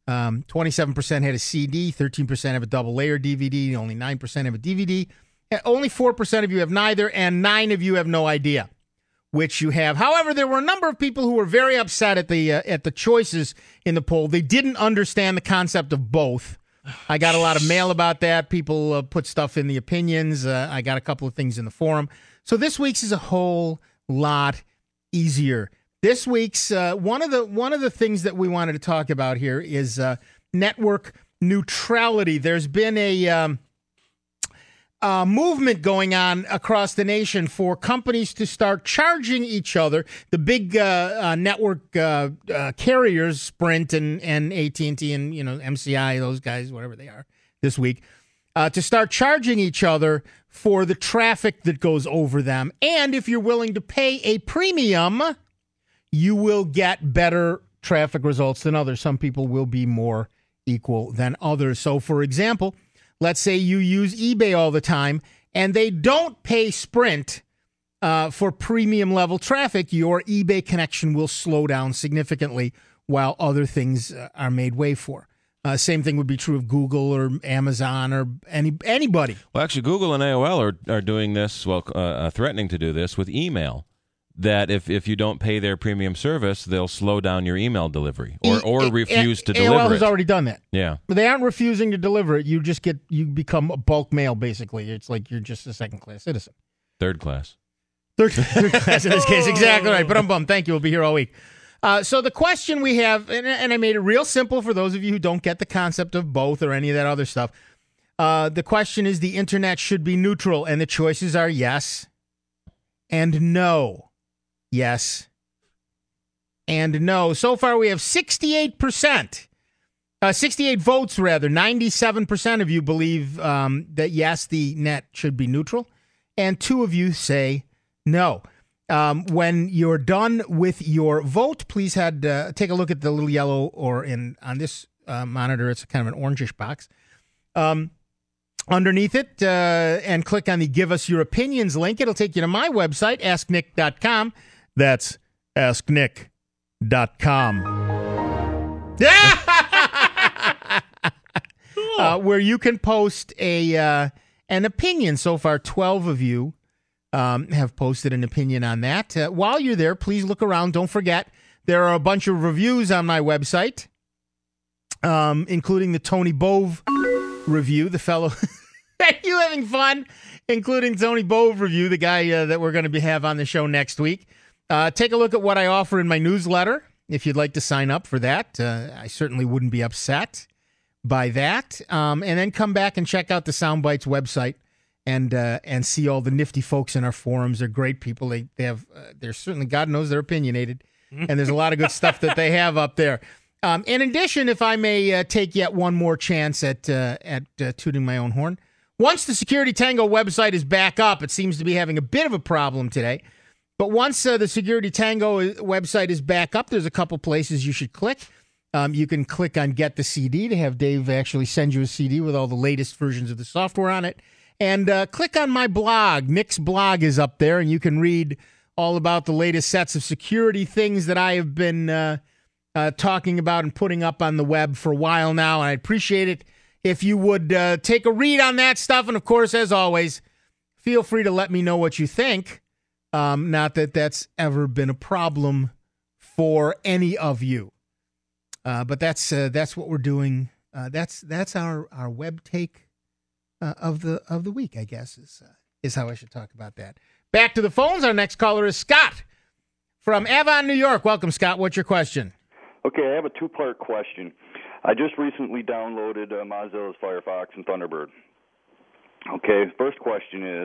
27% had a CD, 13% have a double-layer DVD, only 9% have a DVD. Only 4% of you have neither, and 9 of you have no idea which you have. However, there were a number of people who were very upset at the choices in the poll. They didn't understand the concept of both. I got a lot of mail about that. People put stuff in the opinions. I got a couple of things in the forum. So this week's is a whole lot easier. This week's one of the things that we wanted to talk about here is network neutrality. There's been a movement going on across the nation for companies to start charging each other, the big network carriers, Sprint and AT&T and MCI, those guys, whatever they are, this week, to start charging each other for the traffic that goes over them. And if you're willing to pay a premium, you will get better traffic results than others. Some people will be more equal than others. So, for example, let's say you use eBay all the time and they don't pay Sprint for premium level traffic. Your eBay connection will slow down significantly while other things are made way for. Same thing would be true of Google or Amazon or anybody. Well, actually, Google and AOL are doing this, threatening to do this with email. That if you don't pay their premium service, they'll slow down your email delivery or refuse to deliver it. AOL has already done that. Yeah. But they aren't refusing to deliver it. You become a bulk mail, basically. It's like you're just a second-class citizen. Third class. Third class in this case. Exactly right. But I'm bummed. Thank you. We'll be here all week. So the question we have, and I made it real simple for those of you who don't get the concept of both or any of that other stuff. The question is, the internet should be neutral, and the choices are yes and no. Yes and no. So far, we have 68 votes, rather. 97% of you believe that, yes, the net should be neutral, and 2 of you say no. When you're done with your vote, please take a look at the little yellow, or on this monitor, it's kind of an orangish box. Underneath it, and click on the Give Us Your Opinions link. It'll take you to my website, asknick.com. That's asknick.com. Where you can post an opinion. So far, 12 of you have posted an opinion on that. While you're there, please look around. Don't forget, there are a bunch of reviews on my website, including the Tony Bove review, the fellow... Are you having fun? Including Tony Bove review, the guy that we're going to have on the show next week. Take a look at what I offer in my newsletter if you'd like to sign up for that. I certainly wouldn't be upset by that. And then come back and check out the Soundbites website and see all the nifty folks in our forums. They're great people. They're certainly, God knows, they're opinionated, and there's a lot of good stuff that they have up there. In addition, if I may take yet one more chance at tooting my own horn, once the Security Tango website is back up, it seems to be having a bit of a problem today. But once the Security Tango website is back up, there's a couple places you should click. You can click on Get the CD to have Dave actually send you a CD with all the latest versions of the software on it. And click on my blog. Nick's blog is up there, and you can read all about the latest sets of security things that I have been talking about and putting up on the web for a while now. And I appreciate it if you would take a read on that stuff. And, of course, as always, feel free to let me know what you think. Not that that's ever been a problem for any of you. But that's what we're doing. That's our web take of the week, I guess, is how I should talk about that. Back to the phones. Our next caller is Scott from Avon, New York. Welcome, Scott. What's your question? Okay, I have a 2-part question. I just recently downloaded Mozilla's Firefox and Thunderbird. Okay, first question is,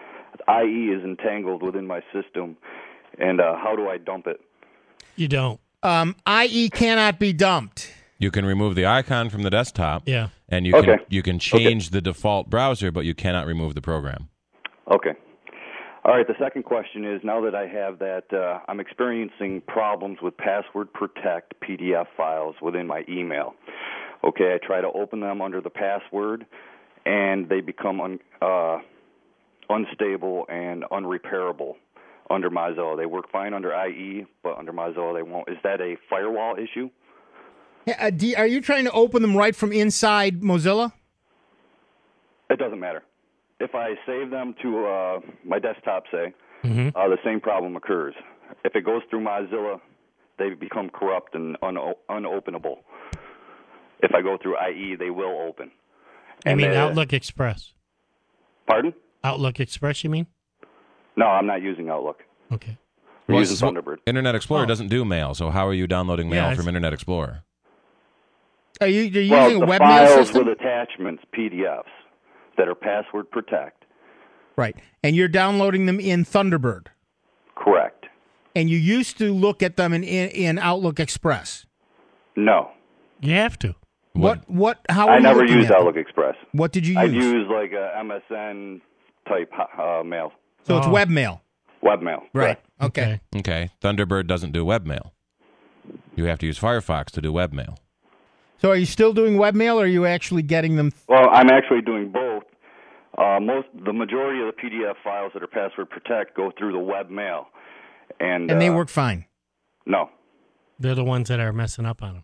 IE is entangled within my system, and how do I dump it? You don't. IE cannot be dumped. You can remove the icon from the desktop. Yeah. And you can change the default browser, but you cannot remove the program. Okay. All right, the second question is, now that I have that, I'm experiencing problems with password protect PDF files within my email. Okay, I try to open them under the password, and they become unstable and unrepairable under Mozilla. They work fine under IE, but under Mozilla they won't. Is that a firewall issue? Are you trying to open them right from inside Mozilla? It doesn't matter. If I save them to my desktop, say, Mm-hmm. the same problem occurs. If it goes through Mozilla, they become corrupt and unopenable. If I go through IE, they will open. You mean Outlook Express? Pardon? Outlook Express, you mean? No, I'm not using Outlook. Okay. I'm using Thunderbird. Internet Explorer doesn't do mail, so how are you downloading mail from Internet Explorer? Are you using a webmail files system? with attachments, PDFs, that are password protect. Right. And you're downloading them in Thunderbird. Correct. And you used to look at them in Outlook Express. No. You have to. How I are you never looking used at them? Outlook Express. What did you use? I'd use like a MSN type mail. So it's webmail. Webmail. Right. Okay. Okay. Thunderbird doesn't do webmail. You have to use Firefox to do webmail. So are you still doing webmail, or are you actually getting them? Well, I'm actually doing both. The majority of the PDF files that are password protect go through the webmail, and they work fine. No, they're the ones that are messing up on them.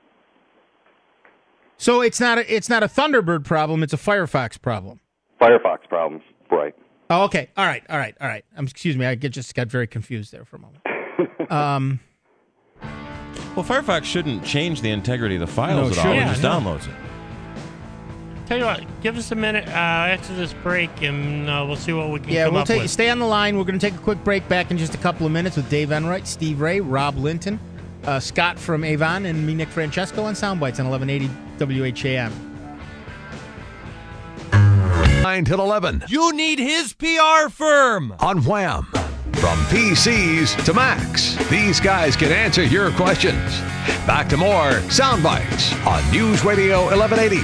So it's not a Thunderbird problem; it's a Firefox problem. Firefox problem, right? Oh, okay. All right. Excuse me, I just got very confused there for a moment. Well, Firefox shouldn't change the integrity of the files at all. It just downloads it. Tell you what, give us a minute after this break, and we'll see what we can come up with. Stay on the line. We're going to take a quick break. Back in just a couple of minutes with Dave Enright, Steve Ray, Rob Linton, Scott from Avon, and me, Nick Francesco, on Soundbites on 1180 WHAM. 9 till 11. You need his PR firm. On Wham! From PCs to Macs, these guys can answer your questions. Back to more Soundbites on News Radio 1180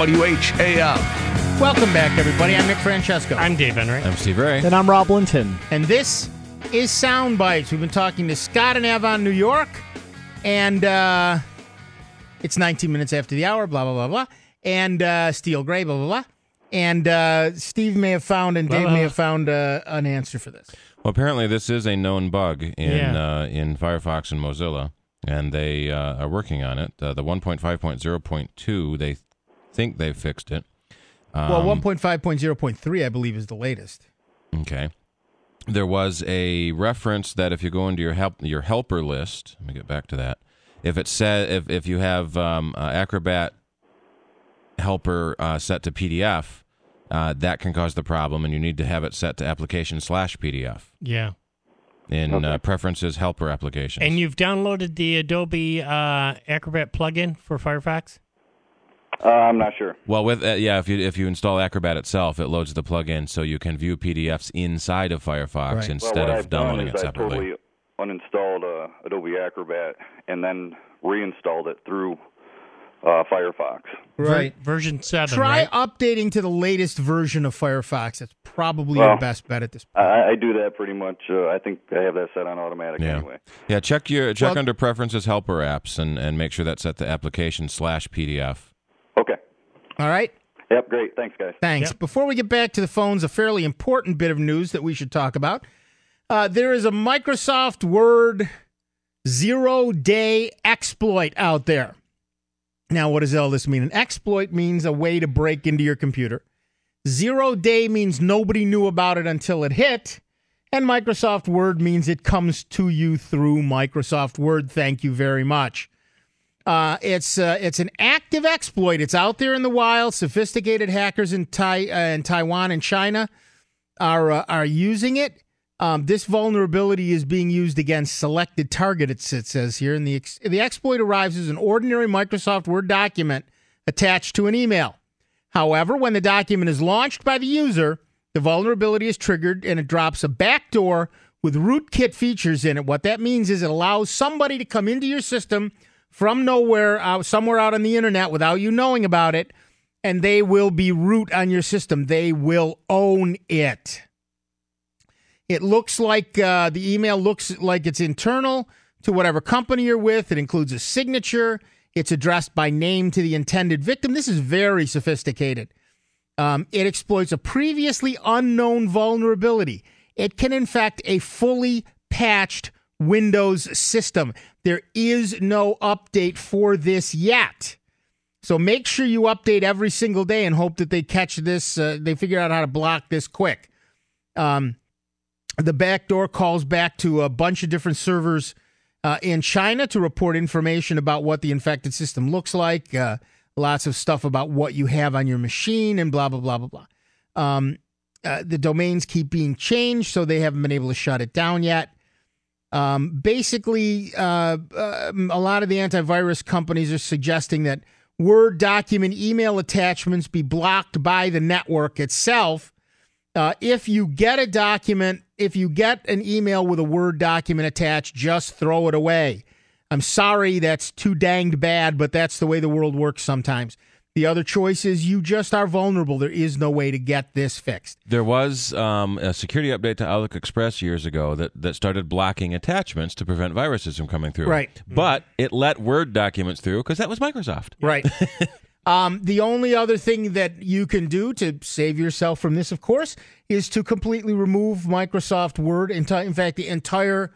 WHAM. Welcome back, everybody. I'm Nick Francesco. I'm Dave Enright. I'm Steve Ray. And I'm Rob Linton. And this is Soundbites. We've been talking to Scott in Avon, New York, and it's 19 minutes after the hour, blah, blah, blah, blah, and Steel Gray, blah, blah, blah. And Steve may have found and Dave may have found an answer for this. Well, apparently this is a known bug in Firefox and Mozilla, and they are working on it. The 1.5.0.2, they think they've fixed it. Well, 1.5.0.3, I believe, is the latest. Okay. There was a reference that if you go into your helper list, let me get back to that. If it said if you have Acrobat helper set to PDF, that can cause the problem, and you need to have it set to application/PDF. Yeah. In preferences, helper applications. And you've downloaded the Adobe Acrobat plugin for Firefox? I'm not sure. Well, with if you install Acrobat itself, it loads the plugin so you can view PDFs inside of Firefox instead of downloading it separately. I totally uninstalled Adobe Acrobat and then reinstalled it through Firefox. Right. Version 7, Try updating to the latest version of Firefox. That's probably your best bet at this point. I do that pretty much. I think I have that set on automatic anyway. Yeah, check under preferences helper apps and make sure that's set to application/PDF. Okay. All right. Yep, great. Thanks, guys. Thanks. Yep. Before we get back to the phones, a fairly important bit of news that we should talk about. There is a Microsoft Word 0-day exploit out there. Now, what does all this mean? An exploit means a way to break into your computer. 0-day means nobody knew about it until it hit. And Microsoft Word means it comes to you through Microsoft Word. Thank you very much. It's an active exploit. It's out there in the wild. Sophisticated hackers in Taiwan and China are using it. This vulnerability is being used against selected targets, it says here. And the exploit arrives as an ordinary Microsoft Word document attached to an email. However, when the document is launched by the user, the vulnerability is triggered and it drops a backdoor with rootkit features in it. What that means is it allows somebody to come into your system, from nowhere, somewhere out on the internet without you knowing about it, and they will be root on your system. They will own it. It looks like the email looks like it's internal to whatever company you're with. It includes a signature. It's addressed by name to the intended victim. This is very sophisticated. It exploits a previously unknown vulnerability. It can infect a fully patched Windows system. There is no update for this yet. So make sure you update every single day and hope that they catch this. They figure out how to block this quick. The backdoor calls back to a bunch of different servers in China to report information about what the infected system looks like. Lots of stuff about what you have on your machine and blah, blah, blah, blah, blah. The domains keep being changed, so they haven't been able to shut it down yet. Basically, a lot of the antivirus companies are suggesting that Word document email attachments be blocked by the network itself. If you get an email with a Word document attached, just throw it away. I'm sorry, that's too danged bad, but that's the way the world works sometimes. The other choice is you just are vulnerable. There is no way to get this fixed. There was a security update to Outlook Express years ago that started blocking attachments to prevent viruses from coming through. Right. But it let Word documents through because that was Microsoft. Right. The only other thing that you can do to save yourself from this, of course, is to completely remove Microsoft Word, in fact, the entire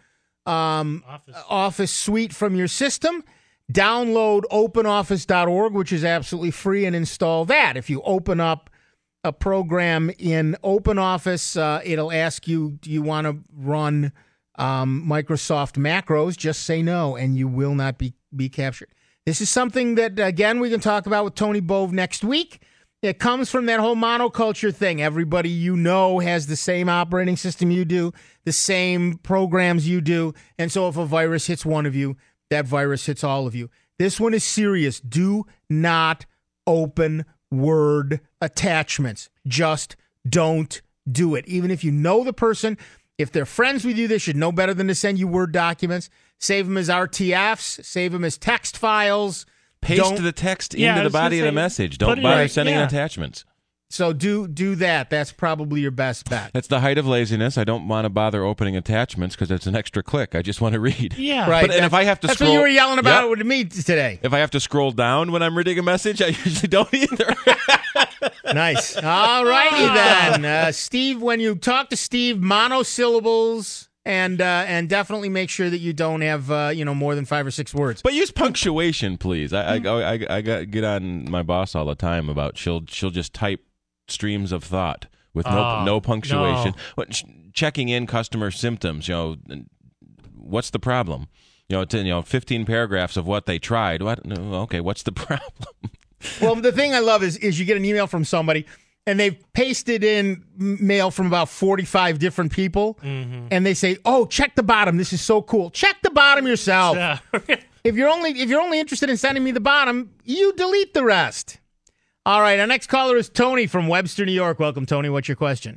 Office suite from your system. Download OpenOffice.org, which is absolutely free, and install that. If you open up a program in OpenOffice, it'll ask you, do you want to run Microsoft macros? Just say no, and you will not be captured. This is something that, again, we can talk about with Tony Bove next week. It comes from that whole monoculture thing. Everybody you know has the same operating system you do, the same programs you do, and so if a virus hits one of you, that virus hits all of you. This one is serious. Do not open Word attachments. Just don't do it. Even if you know the person, if they're friends with you, they should know better than to send you Word documents. Save them as RTFs. Save them as text files. Paste the text into the body of the message. Don't bother sending attachments. So do that. That's probably your best bet. That's the height of laziness. I don't want to bother opening attachments because it's an extra click. I just want to read. Yeah. Right. But, and if I have to that's scroll, what you were yelling about with me today. If I have to scroll down when I'm reading a message, I usually don't either. Nice. All righty then. Steve, when you talk to Steve, monosyllables. And definitely make sure that you don't have more than 5 or 6 words. But use punctuation, please. I get on my boss all the time about she'll just type streams of thought with no punctuation. No. Checking in customer symptoms. What's the problem? 15 paragraphs of what they tried. What? Okay, what's the problem? Well, the thing I love is you get an email from somebody. And they've pasted in mail from about 45 different people, and they say, "Oh, check the bottom. This is so cool. Check the bottom yourself. Yeah. If you're only interested in sending me the bottom, you delete the rest." All right, our next caller is Tony from Webster, New York. Welcome, Tony. What's your question?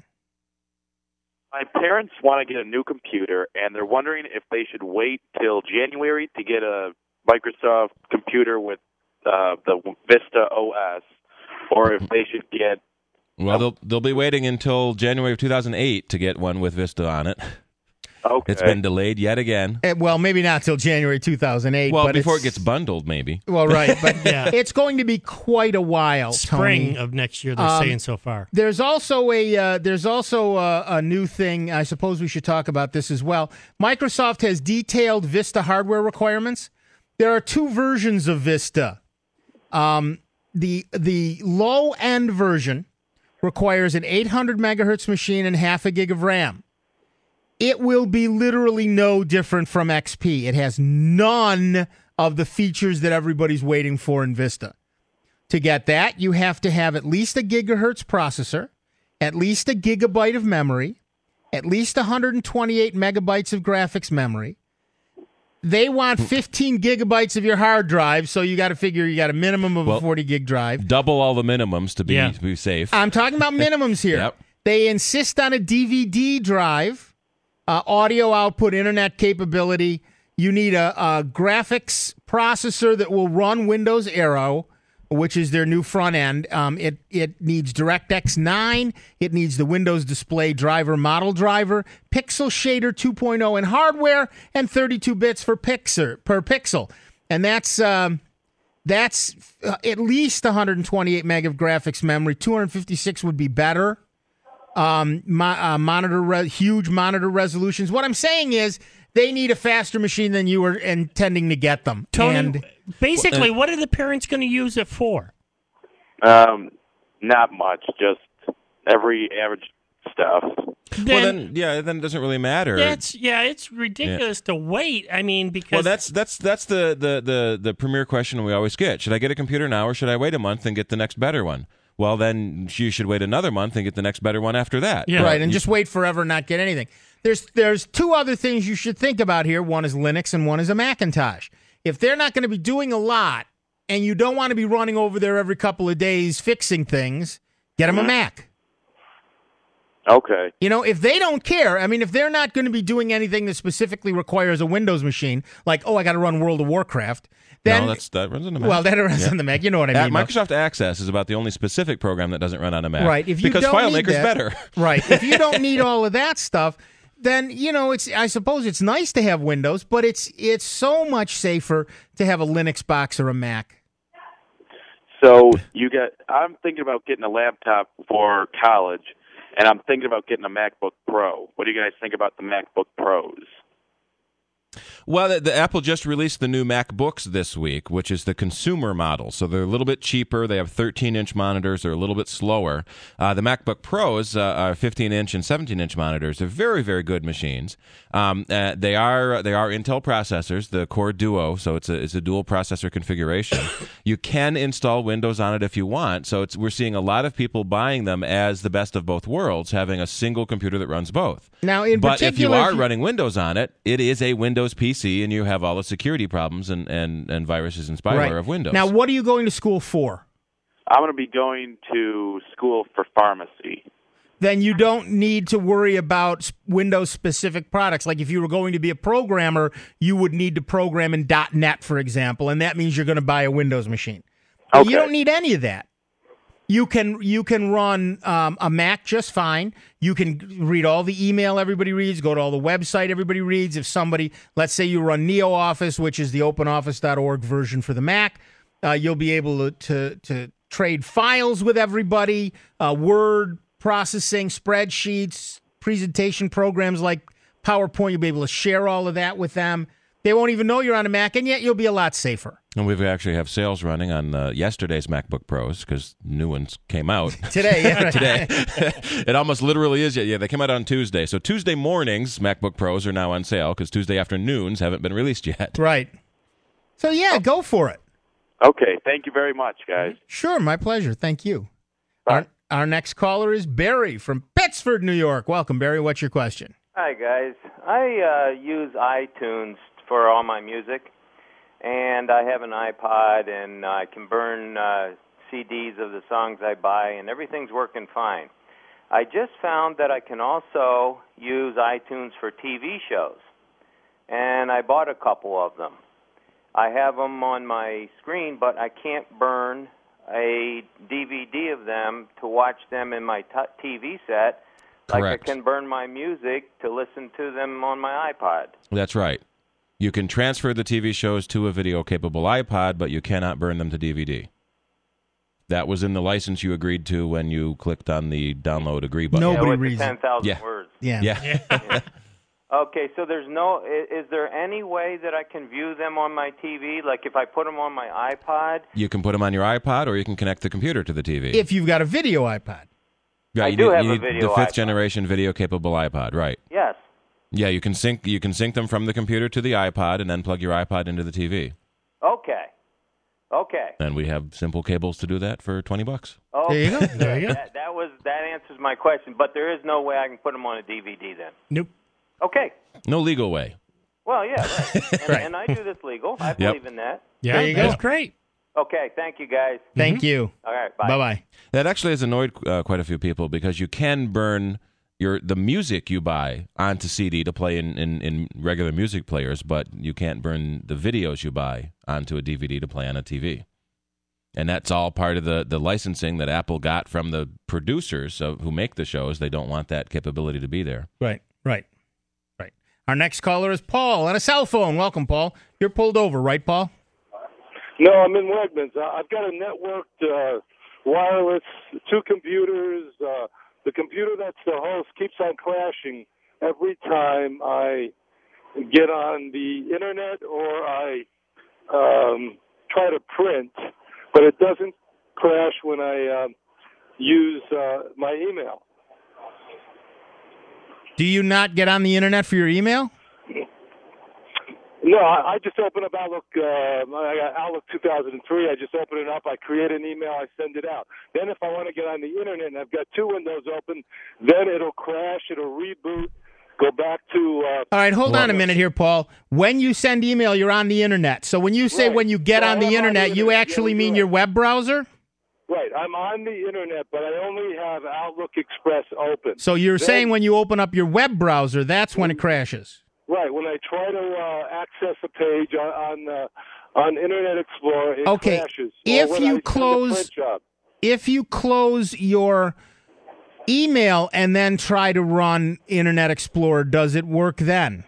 My parents want to get a new computer, and they're wondering if they should wait till January to get a Microsoft computer with the Vista OS, or if they should get. Well, they'll be waiting until January of 2008 to get one with Vista on it. Okay. It's been delayed yet again. Well, maybe not till January 2008. Well, but before it gets bundled, maybe. Well, right. But it's going to be quite a while, Spring Tony. of next year, they're saying so far. There's also a new thing. I suppose we should talk about this as well. Microsoft has detailed Vista hardware requirements. There are 2 versions of Vista. The low-end version requires an 800 megahertz machine and half a gig of RAM. It will be literally no different from XP. It has none of the features that everybody's waiting for in Vista. To get that, you have to have at least a gigahertz processor, at least a gigabyte of memory, at least 128 megabytes of graphics memory. They want 15 gigabytes of your hard drive, so you got to figure you got a minimum of a 40 gig drive. Double all the minimums to be safe. I'm talking about minimums here. Yep. They insist on a DVD drive, audio output, internet capability. You need a graphics processor that will run Windows Aero, which is their new front end. It needs DirectX 9. It needs the Windows Display Driver model driver, Pixel Shader 2.0 in hardware, and 32 bits per pixel. And that's at least 128 meg of graphics memory. 256 would be better. Huge monitor resolutions. What I'm saying is they need a faster machine than you were intending to get them. Tony, basically, what are the parents going to use it for? Not much, just every average stuff. Then it doesn't really matter. It's ridiculous to wait. I mean, because that's the premier question we always get. Should I get a computer now, or should I wait a month and get the next better one? Well, then you should wait another month and get the next better one after that. Yeah. Right, and just wait forever and not get anything. There's two other things you should think about here. One is Linux and one is a Macintosh. If they're not going to be doing a lot and you don't want to be running over there every couple of days fixing things, get them a Mac. Okay. If they don't care, if they're not going to be doing anything that specifically requires a Windows machine, like, I got to run World of Warcraft, then... No, that runs on the Mac. Well, that runs on the Mac. You know what I mean. Microsoft Access is about the only specific program that doesn't run on a Mac. Right. Because FileMaker's better. Right. If you don't need all of that stuff, then, I suppose it's nice to have Windows, but it's so much safer to have a Linux box or a Mac. So I'm thinking about getting a laptop for college, and I'm thinking about getting a MacBook Pro. What do you guys think about the MacBook Pros? Well, the Apple just released the new MacBooks this week, which is the consumer model. So they're a little bit cheaper. They have 13-inch monitors. They're a little bit slower. The MacBook Pros are 15-inch and 17-inch monitors. They're very, very good machines. They are Intel processors, the Core Duo, so it's a dual processor configuration. You can install Windows on it if you want. So we're seeing a lot of people buying them as the best of both worlds, having a single computer that runs both. Now, but if you are running Windows on it, it is a Windows PC, and you have all the security problems and viruses and spyware of Windows. Now, what are you going to school for? I'm going to be going to school for pharmacy. Then you don't need to worry about Windows-specific products. Like if you were going to be a programmer, you would need to program in .NET, for example, and that means you're going to buy a Windows machine. Okay. You don't need any of that. You can run a Mac just fine. You can read all the email everybody reads, go to all the website everybody reads. If somebody, let's say you run NeoOffice, which is the OpenOffice.org version for the Mac, you'll be able to trade files with everybody, word processing, spreadsheets, presentation programs like PowerPoint. You'll be able to share all of that with them. They won't even know you're on a Mac, and yet you'll be a lot safer. And we actually have sales running on yesterday's MacBook Pros because new ones came out. Today, yeah. Right. Today. It almost literally is. Yeah, they came out on Tuesday. So Tuesday mornings, MacBook Pros are now on sale because Tuesday afternoons haven't been released yet. Right. So, go for it. Okay. Thank you very much, guys. Sure. My pleasure. Thank you. Our next caller is Barry from Pittsford, New York. Welcome, Barry. What's your question? Hi, guys. I use iTunes for all my music, and I have an iPod, and I can burn CDs of the songs I buy, and everything's working fine. I just found that I can also use iTunes for TV shows, and I bought a couple of them. I have them on my screen, but I can't burn a DVD of them to watch them in my TV set. Correct. Like I can burn my music to listen to them on my iPod. That's right. You can transfer the TV shows to a video-capable iPod, but you cannot burn them to DVD. That was in the license you agreed to when you clicked on the download agree button. Nobody with reads the 10,000 words. Yeah. Okay, so is there any way that I can view them on my TV? Like if I put them on my iPod? You can put them on your iPod, or you can connect the computer to the TV. If you've got a video iPod. Yeah, I do have a video the fifth generation video-capable iPod, right? Yes. Yeah, you can sync them from the computer to the iPod, and then plug your iPod into the TV. Okay. And we have simple cables to do that for $20. Oh, there you go. There you go. That answers my question. But there is no way I can put them on a DVD then. Nope. Okay. No legal way. Well, yeah, right. And I do this legal. I believe in that. Yeah, there you go. That's great. Okay, thank you, guys. Thank you. All right, bye. Bye-bye. That actually has annoyed quite a few people because you can burn the music you buy onto CD to play in regular music players, but you can't burn the videos you buy onto a DVD to play on a TV. And that's all part of the licensing that Apple got from the producers who make the shows. They don't want that capability to be there. Right. Our next caller is Paul on a cell phone. Welcome, Paul. You're pulled over, right, Paul? No, I'm in Wegmans. I've got a networked wireless, 2 computers. The computer that's the host keeps on crashing every time I get on the internet or I try to print, but it doesn't crash when I use my email. Do you not get on the internet for your email? No, I just open up Outlook. I got Outlook 2003. I just open it up. I create an email. I send it out. Then if I want to get on the internet and I've got 2 windows open, then it'll crash. It'll reboot. Go back to... All right, hold on a minute here, Paul. When you send email, you're on the internet. So when you say when you get on the internet, you actually mean your web browser? Right, I'm on the internet, but I only have Outlook Express open. So you're saying when you open up your web browser, that's when it crashes? Right, when I try to access a page on Internet Explorer, it crashes. If you close your email and then try to run Internet Explorer, does it work then?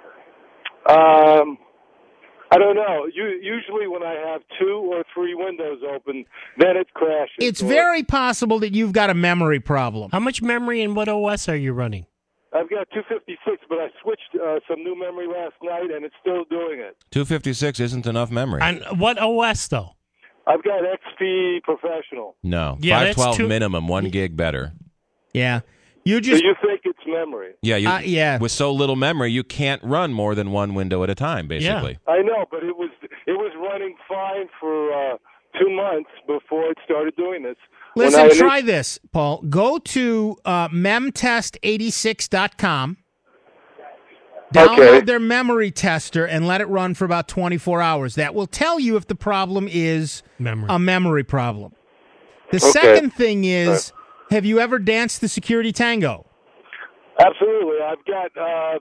I don't know. Usually when I have 2 or 3 windows open, then it crashes. It's very possible that you've got a memory problem. How much memory and what OS are you running? I've got 256, but I switched some new memory last night, and it's still doing it. 256 isn't enough memory. And what OS, though? I've got XP Professional. No, 512 minimum, 1 gig better. Yeah. So you think it's memory? Yeah, yeah. With so little memory, you can't run more than 1 window at a time, basically. Yeah. I know, but it was running fine for 2 months before it started doing this. Listen, try this, Paul. Go to memtest86.com. Download their memory tester and let it run for about 24 hours. That will tell you if the problem is a memory problem. The second thing is, have you ever danced the Security Tango? Absolutely. I've got a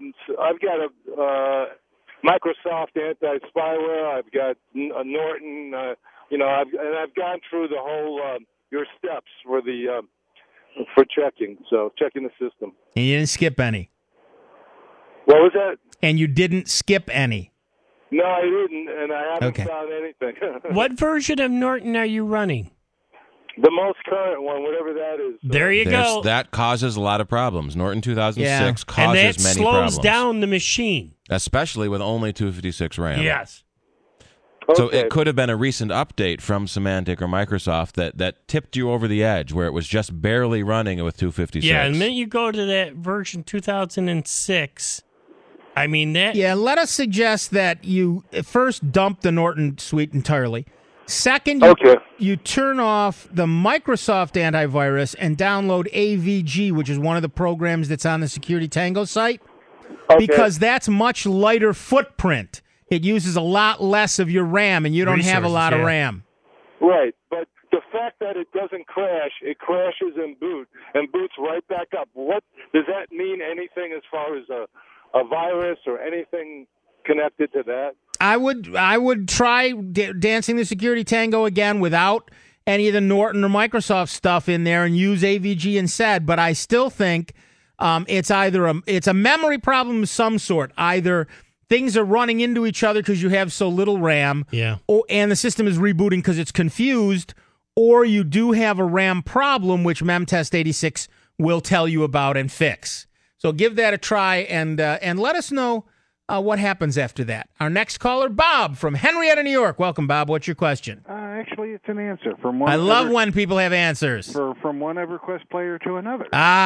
Microsoft anti-spyware. I've got a Norton. I've gone through the whole your steps for checking. So checking the system. And you didn't skip any. What was that? And you didn't skip any. No, I didn't, and I haven't found anything. What version of Norton are you running? The most current one, whatever that is. There you go. That causes a lot of problems. Norton 2006 causes and that many problems. slows down the machine. Especially with only 256 RAM. Yes. So it could have been a recent update from Symantec or Microsoft that tipped you over the edge, where it was just barely running with 256. Yeah, and the minute you go to that version 2006, I mean that... Yeah, let us suggest that you first dump the Norton suite entirely. Second, you turn off the Microsoft antivirus and download AVG, which is one of the programs that's on the Security Tango site, because that's much lighter footprint. It uses a lot less of your RAM, and you don't have a lot of RAM. Right, but the fact that it doesn't crash, it crashes and boots right back up. What does that mean? Anything as far as a virus or anything connected to that? I would try dancing the Security Tango again without any of the Norton or Microsoft stuff in there and use AVG instead. But I still think it's a memory problem of some sort. Either things are running into each other because you have so little RAM, and the system is rebooting because it's confused, or you do have a RAM problem, which MemTest86 will tell you about and fix. So give that a try and let us know what happens after that. Our next caller, Bob from Henrietta, New York. Welcome, Bob. What's your question? Actually, it's an answer from one. I love when people have answers. From one EverQuest player to another.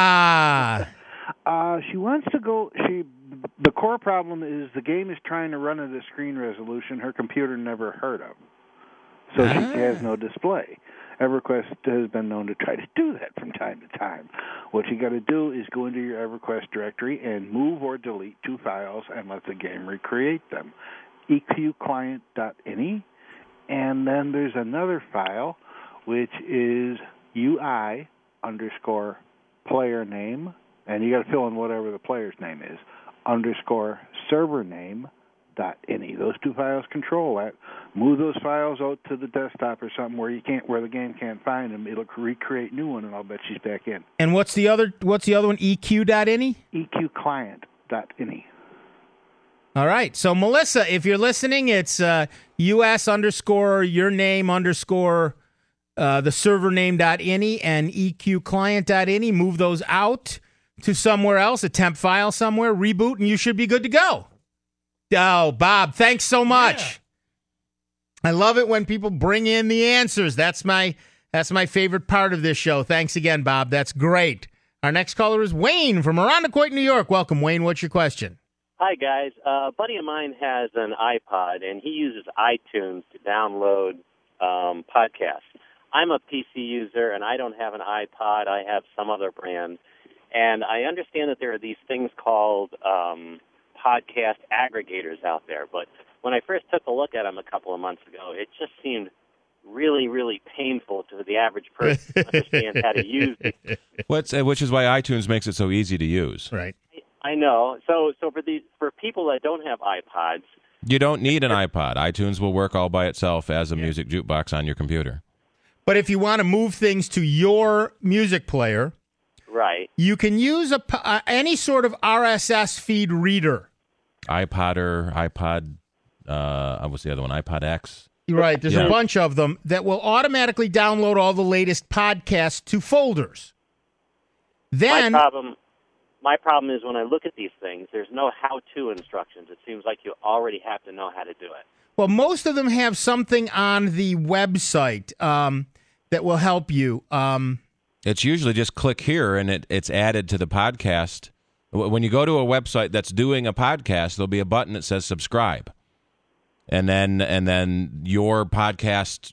She wants to go. The core problem is the game is trying to run at a screen resolution her computer never heard of, so she has no display. EverQuest has been known to try to do that from time to time. What you got to do is go into your EverQuest directory and move or delete 2 files and let the game recreate them. eqclient.ini, and then there's another file which is UI_player name and you got to fill in whatever the player's name is, _ server name .ini. Those two files control that. Move those files out to the desktop or something where the game can't find them. It'll recreate new one, and I'll bet she's back in. And what's the other one? EQ.ini? EQClient.ini. All right. So, Melissa, if you're listening, it's US _ your name _ the server name.ini and EQClient.ini. Move those out to somewhere else, a temp file somewhere, reboot, and you should be good to go. Oh, Bob, thanks so much. Yeah. I love it when people bring in the answers. That's my favorite part of this show. Thanks again, Bob. That's great. Our next caller is Wayne from Irondequoit, New York. Welcome, Wayne. What's your question? Hi, guys. A buddy of mine has an iPod, and he uses iTunes to download podcasts. I'm a PC user, and I don't have an iPod. I have some other brand. And I understand that there are these things called podcast aggregators out there. But when I first took a look at them a couple of months ago, it just seemed really, really painful to the average person to understand how to use it. Which is why iTunes makes it so easy to use. Right. I know. So for people that don't have iPods, you don't need an iPod. iTunes will work all by itself as a music jukebox on your computer. But if you want to move things to your music player, right, you can use any sort of RSS feed reader. iPod, what's the other one? iPod X. Right. There's a bunch of them that will automatically download all the latest podcasts to folders. Then my problem is when I look at these things, there's no how-to instructions. It seems like you already have to know how to do it. Well, most of them have something on the website that will help you. It's usually just click here, and it's added to the podcast. When you go to a website that's doing a podcast, there'll be a button that says subscribe. And then your podcast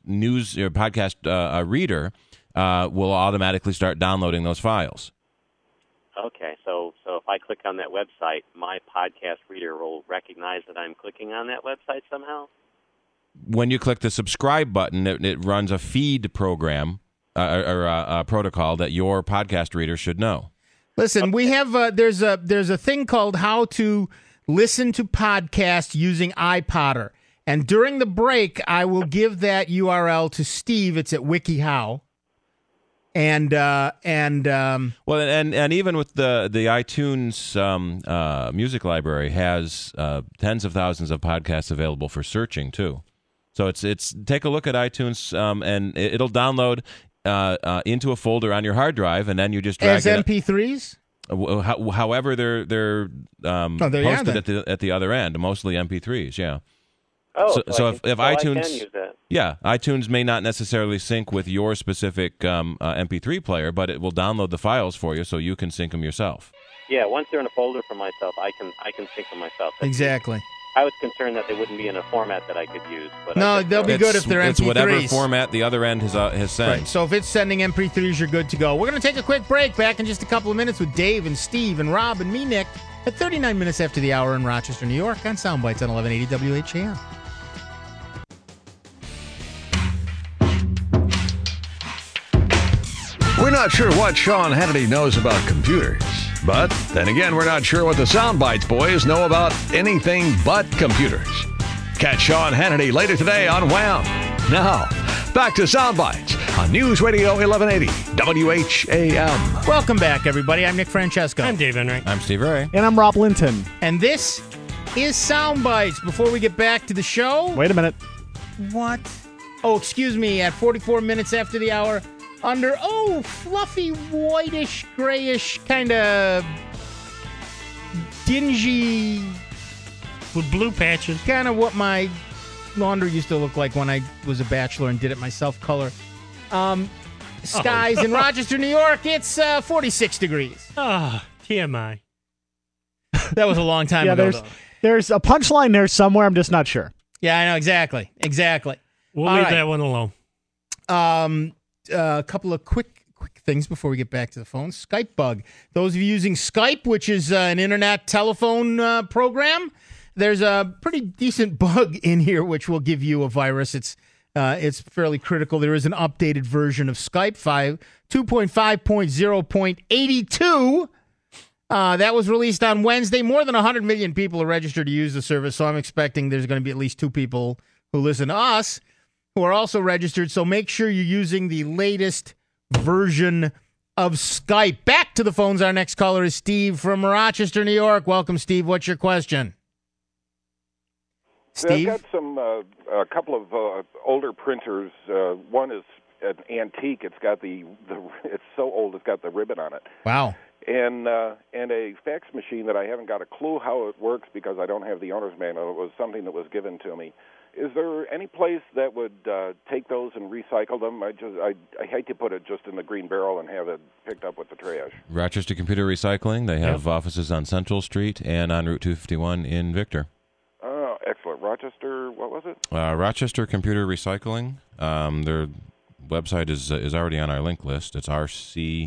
reader will automatically start downloading those files. Okay, so if I click on that website, my podcast reader will recognize that I'm clicking on that website somehow? When you click the subscribe button, it runs a feed program or a protocol that your podcast reader should know. Listen, we have there's a thing called How to Listen to Podcasts Using iPodder. And during the break, I will give that URL to Steve. It's at WikiHow. And even with the iTunes music library has tens of thousands of podcasts available for searching too. So it's take a look at iTunes and it'll download into a folder on your hard drive, and then you just drag as MP3s. However, they're posted at the other end, mostly MP3s. Yeah. Oh, so if iTunes, I can use that. Yeah, iTunes may not necessarily sync with your specific MP3 player, but it will download the files for you so you can sync them yourself. Yeah, once they're in a folder for myself, I can sync them myself. Exactly. I was concerned that they wouldn't be in a format that I could use. But no, they'll be good if they're MP3s. It's whatever format the other end has sent. Right, so if it's sending MP3s, you're good to go. We're going to take a quick break. Back in just a couple of minutes with Dave and Steve and Rob and me, Nick, at 39 minutes after the hour in Rochester, New York on Soundbites on 1180 WHAM. We're not sure what Sean Hannity knows about computers, but then again, we're not sure what the Soundbites boys know about anything but computers. Catch Sean Hannity later today on Wham! Now, back to Soundbites on News Radio 1180 WHAM. Welcome back, everybody. I'm Nick Francesco. I'm Dave Enright. I'm Steve Ray. And I'm Rob Linton. And this is Soundbites. Before we get back to the show... Wait a minute. What? Oh, excuse me. At 44 minutes after the hour... Under, fluffy, whitish, grayish, kind of dingy... With blue patches. Kind of what my laundry used to look like when I was a bachelor and did it myself color. Skies in Rochester, New York, it's 46 degrees. TMI. That was a long time ago, there's a punchline there somewhere, I'm just not sure. Yeah, I know, exactly. We'll leave that one alone. A couple of quick things before we get back to the phone. Skype bug. Those of you using Skype, which is an internet telephone program, there's a pretty decent bug in here which will give you a virus. It's fairly critical. There is an updated version of Skype 2.5.0.82, That was released on Wednesday. More than 100 million people are registered to use the service, so I'm expecting there's going to be at least 2 people who listen to us who are also registered. So make sure you're using the latest version of Skype. Back to the phones. Our next caller is Steve from Rochester, New York. Welcome, Steve. What's your question? Steve? I've got a couple of older printers. One is an antique. It's got it's so old it's got the ribbon on it. Wow. And a fax machine that I haven't got a clue how it works because I don't have the owner's manual. It was something that was given to me. Is there any place that would take those and recycle them? I hate to put it just in the green barrel and have it picked up with the trash. Rochester Computer Recycling. They have offices on Central Street and on Route 251 in Victor. Oh, excellent. Rochester, what was it? Rochester Computer Recycling. Their website is already on our link list. It's RC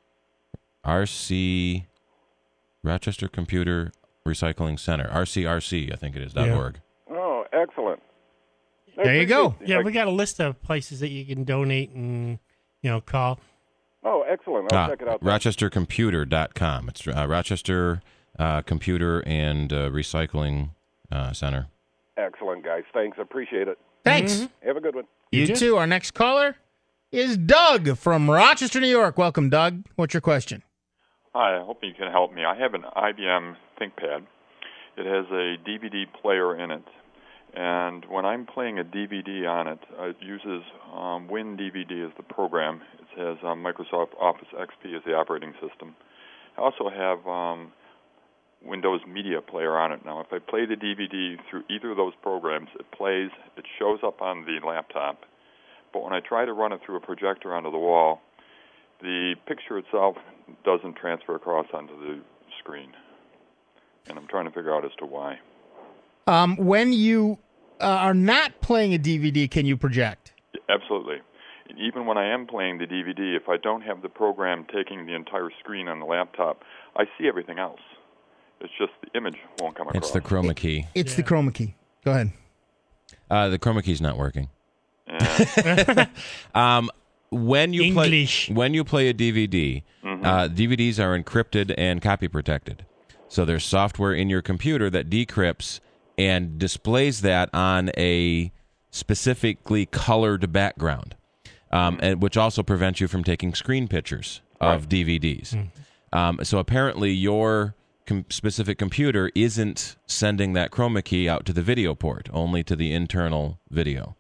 Rochester Computer Recycling Center. RCRC, I think it is, .org. Oh, excellent. There you go. Yeah, we got a list of places that you can donate and, call. Oh, excellent. I'll check it out. RochesterComputer.com. It's Rochester Computer and Recycling Center. Excellent, guys. Thanks. Appreciate it. Thanks. Mm-hmm. Have a good one. You too. Our next caller is Doug from Rochester, New York. Welcome, Doug. What's your question? Hi, I hope you can help me. I have an IBM ThinkPad. It has a DVD player in it. And when I'm playing a DVD on it, it uses WinDVD as the program. It has Microsoft Office XP as the operating system. I also have Windows Media Player on it. Now, if I play the DVD through either of those programs, it plays, it shows up on the laptop. But when I try to run it through a projector onto the wall, the picture itself doesn't transfer across onto the screen. And I'm trying to figure out as to why. When you are not playing a DVD, can you project? Absolutely. Even when I am playing the DVD, if I don't have the program taking the entire screen on the laptop, I see everything else. It's just the image won't come across. It's the chroma key. It's the chroma key. Go ahead. The chroma key's not working. Yeah. When you play a DVD, DVDs are encrypted and copy protected. So there's software in your computer that decrypts and displays that on a specifically colored background, and which also prevents you from taking screen pictures of DVDs. So apparently your specific computer isn't sending that chroma key out to the video port, only to the internal video.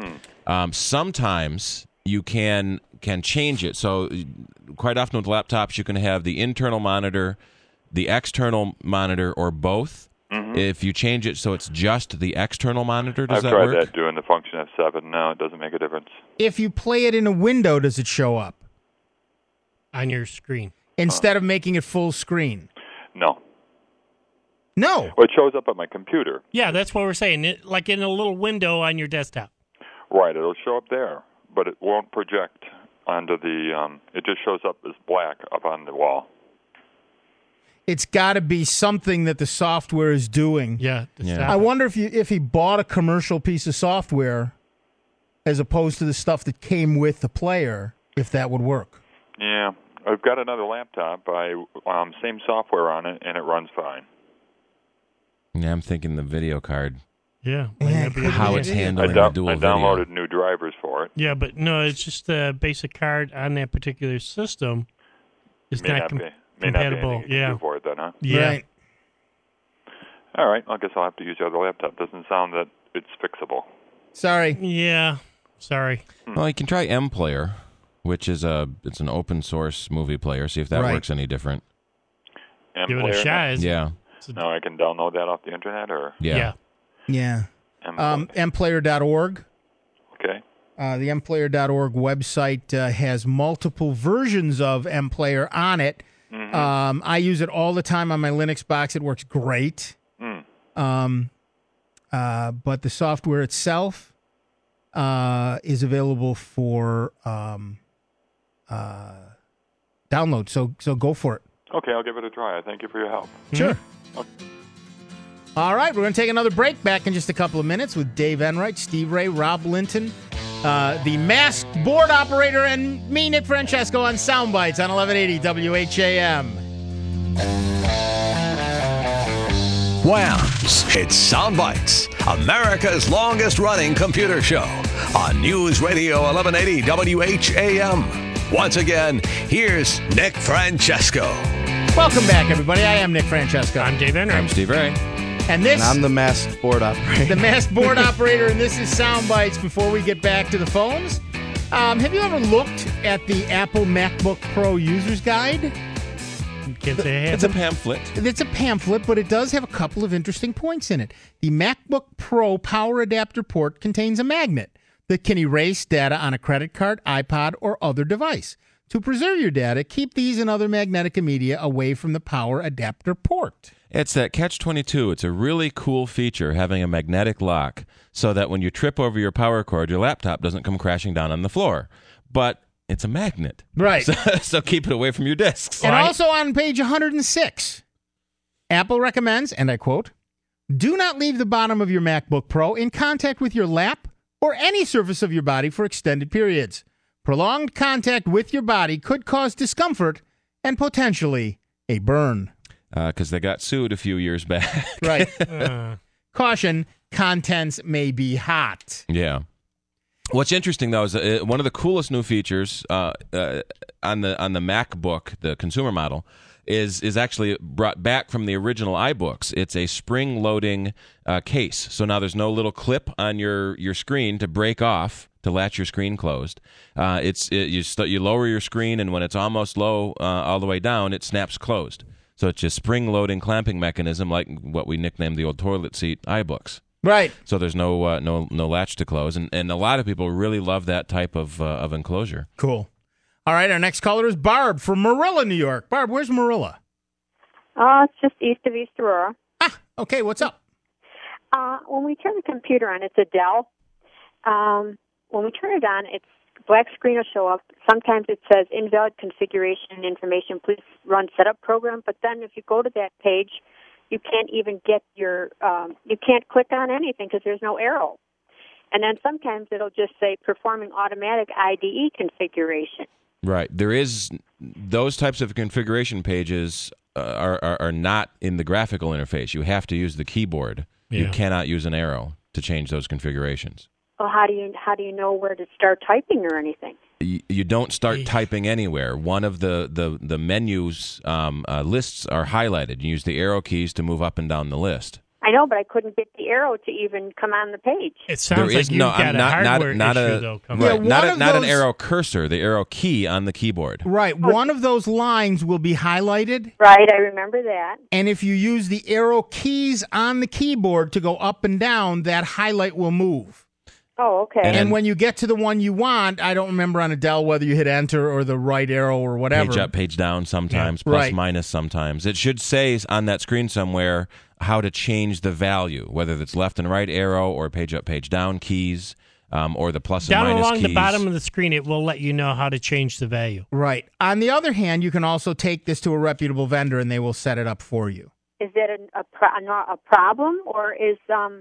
Sometimes you can change it. So quite often with laptops, you can have the internal monitor, the external monitor, or both. If you change it so it's just the external monitor, does that work? I've tried that doing the function F7. No, it doesn't make a difference. If you play it in a window, does it show up? On your screen. Instead of making it full screen? No. No? Well, it shows up on my computer. Yeah, that's what we're saying. Like in a little window on your desktop. Right, it'll show up there, but it won't project onto the... it just shows up as black up on the wall. It's got to be something that the software is doing. Yeah. I wonder if he bought a commercial piece of software as opposed to the stuff that came with the player, if that would work. Yeah. I've got another laptop. Same software on it, and it runs fine. Yeah, I'm thinking the video card. Yeah. How it's handling the dual video. I downloaded new drivers for it. Yeah, but no, it's just the basic card on that particular system is not compatible. May not be anything you can do for it then, huh? Yeah. Right. All right. I guess I'll have to use the other laptop. Doesn't sound that it's fixable. Sorry. Yeah. Sorry. Well, you can try MPlayer, which is it's an open source movie player. See if that works any different. Give it a shot. Yeah. No, I can download that off the internet, or Yeah. MPlayer.org. Okay. The MPlayer.org website has multiple versions of MPlayer on it. I use it all the time on my Linux box. It works great. But the software itself is available for download. So go for it. Okay, I'll give it a try. Thank you for your help. Sure. All right, we're going to take another break. Back in just a couple of minutes with Dave Enright, Steve Ray, Rob Linton, the masked board operator, and me, Nick Francesco, on Soundbites on 1180 WHAM. Whams! It's Sound Bites, America's longest running computer show on News Radio 1180 WHAM. Once again, here's Nick Francesco. Welcome back, everybody. I am Nick Francesco. I'm Dave Enright. I'm Steve Ray. And this... And I'm the masked board operator. The masked board operator, and this is Sound Bites. Before we get back to the phones, have you ever looked at the Apple MacBook Pro User's Guide? It's a pamphlet. It's a pamphlet, but it does have a couple of interesting points in it. The MacBook Pro power adapter port contains a magnet that can erase data on a credit card, iPod, or other device. To preserve your data, keep these and other magnetic media away from the power adapter port. It's that Catch-22. It's a really cool feature, having a magnetic lock, so that when you trip over your power cord, your laptop doesn't come crashing down on the floor. But it's a magnet. Right. So keep it away from your discs. And also on page 106, Apple recommends, and I quote, "Do not leave the bottom of your MacBook Pro in contact with your lap or any surface of your body for extended periods. Prolonged contact with your body could cause discomfort and potentially a burn." Because they got sued a few years back. Right. Caution, contents may be hot. Yeah. What's interesting, though, is one of the coolest new features on the MacBook, the consumer model, is actually brought back from the original iBooks. It's a spring-loading case. So now there's no little clip on your screen to break off to latch your screen closed. You lower your screen, and when it's almost low all the way down, it snaps closed. So it's a spring-loading clamping mechanism, like what we nicknamed the old toilet seat iBooks. Right. So there's no latch to close, and a lot of people really love that type of enclosure. Cool. All right, our next caller is Barb from Marilla, New York. Barb, where's Marilla? It's just east of East Aurora. Ah, okay, what's up? When we turn the computer on, it's a Dell. When we turn it on, it's black screen will show up. Sometimes it says invalid configuration information. Please run setup program. But then if you go to that page, you can't even get your, you can't click on anything because there's no arrow. And then sometimes it'll just say performing automatic IDE configuration. Right. There is, those types of configuration pages are not in the graphical interface. You have to use the keyboard. Yeah. You cannot use an arrow to change those configurations. Well, how do you know where to start typing or anything? You don't start typing anywhere. One of the menus lists are highlighted. You use the arrow keys to move up and down the list. I know, but I couldn't get the arrow to even come on the page. It sounds like you've got a hardware issue, though. Right, not an arrow cursor, the arrow key on the keyboard. Right. One of those lines will be highlighted. Right, I remember that. And if you use the arrow keys on the keyboard to go up and down, that highlight will move. Oh, okay. And when you get to the one you want, I don't remember on a Dell whether you hit enter or the right arrow or whatever. Page up, page down sometimes, plus, minus sometimes. It should say on that screen somewhere how to change the value, whether it's left and right arrow or page up, page down keys, or the plus and minus keys. Down along the bottom of the screen, it will let you know how to change the value. Right. On the other hand, you can also take this to a reputable vendor and they will set it up for you. Is that a problem, or is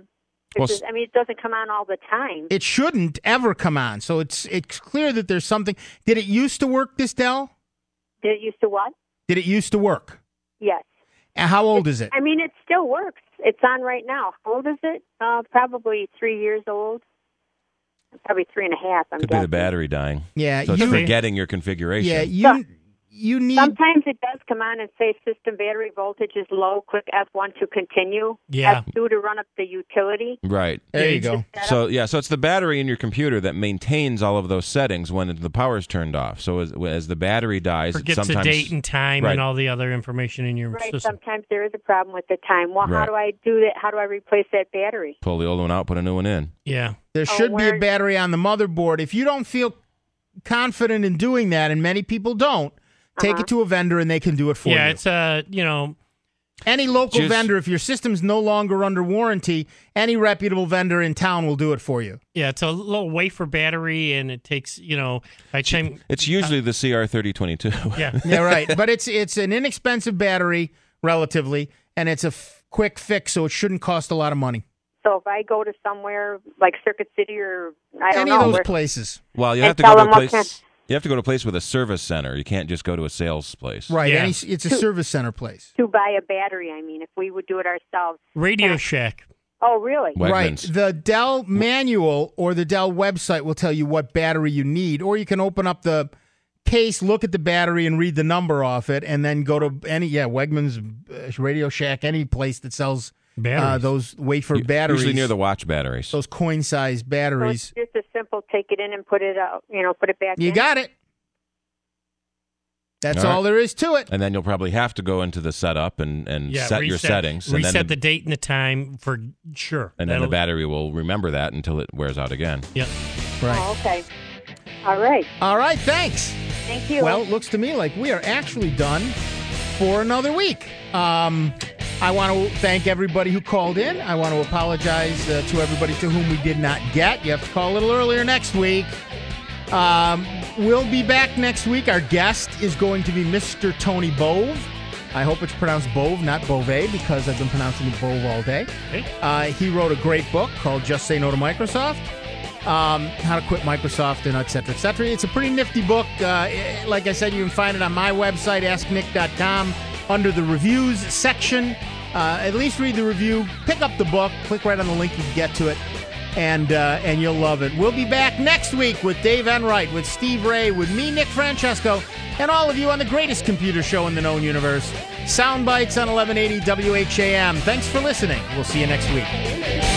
I mean, it doesn't come on all the time. It shouldn't ever come on. So it's clear that there's something. Did it used to work, this Dell? Did it used to what? Did it used to work? Yes. And how old is it? I mean, it still works. It's on right now. How old is it? Probably 3 years old. Probably 3.5. Could be the battery dying. Yeah. So it's forgetting your configuration. Yeah, you need. Sometimes it does come on and say system battery voltage is low. Click F1 to continue. Yeah. F2 to run up the utility. Right. There you go. So it's the battery in your computer that maintains all of those settings when the power is turned off. So as the battery dies, forgets it sometimes the date and time and all the other information in your system. Sometimes there is a problem with the time. Well, how do I do that? How do I replace that battery? Pull the old one out, put a new one in. Yeah. There should be a battery on the motherboard. If you don't feel confident in doing that, and many people don't, take it to a vendor and they can do it for you. Yeah, it's any local vendor. If your system's no longer under warranty, any reputable vendor in town will do it for you. Yeah, it's a little wafer battery, and it takes by time. It's usually the CR3022. Yeah, yeah, right. But it's an inexpensive battery relatively, and it's a quick fix, so it shouldn't cost a lot of money. So if I go to somewhere like Circuit City or I don't any know of those places, well, you have to go to a place. You have to go to a place with a service center. You can't just go to a sales place. Right. Yeah. It's a service center place. To buy a battery, I mean, if we would do it ourselves. Radio Shack. Oh, really? Right. The Dell manual or the Dell website will tell you what battery you need, or you can open up the case, look at the battery, and read the number off it, and then go to any Wegmans, Radio Shack, any place that sells those wafer batteries. Usually near the watch batteries. Those coin-sized batteries. So it's just a simple take it in and put it out, put it back in. You got it. That's all there is to it. And then you'll probably have to go into the setup and set your settings. And reset then the date and the time for sure. And then the battery will remember that until it wears out again. Yep. Right. Oh, okay. All right. All right, thanks. Thank you. Well, it looks to me like we are actually done for another week. I want to thank everybody who called in. I want to apologize to everybody to whom we did not get. You have to call a little earlier next week. We'll be back next week. Our guest is going to be Mr. Tony Bove. I hope it's pronounced Bove, not Beauvais, because I've been pronouncing it Bove all day. Okay. He wrote a great book called Just Say No to Microsoft. How to quit Microsoft and et cetera, et cetera. It's a pretty nifty book. Like I said, you can find it on my website, asknick.com, under the reviews section. At least read the review, pick up the book, click right on the link, you can get to it, and you'll love it. We'll be back next week with Dave Enright, with Steve Ray, with me, Nick Francesco, and all of you on the greatest computer show in the known universe, Soundbites on 1180 WHAM. Thanks for listening. We'll see you next week.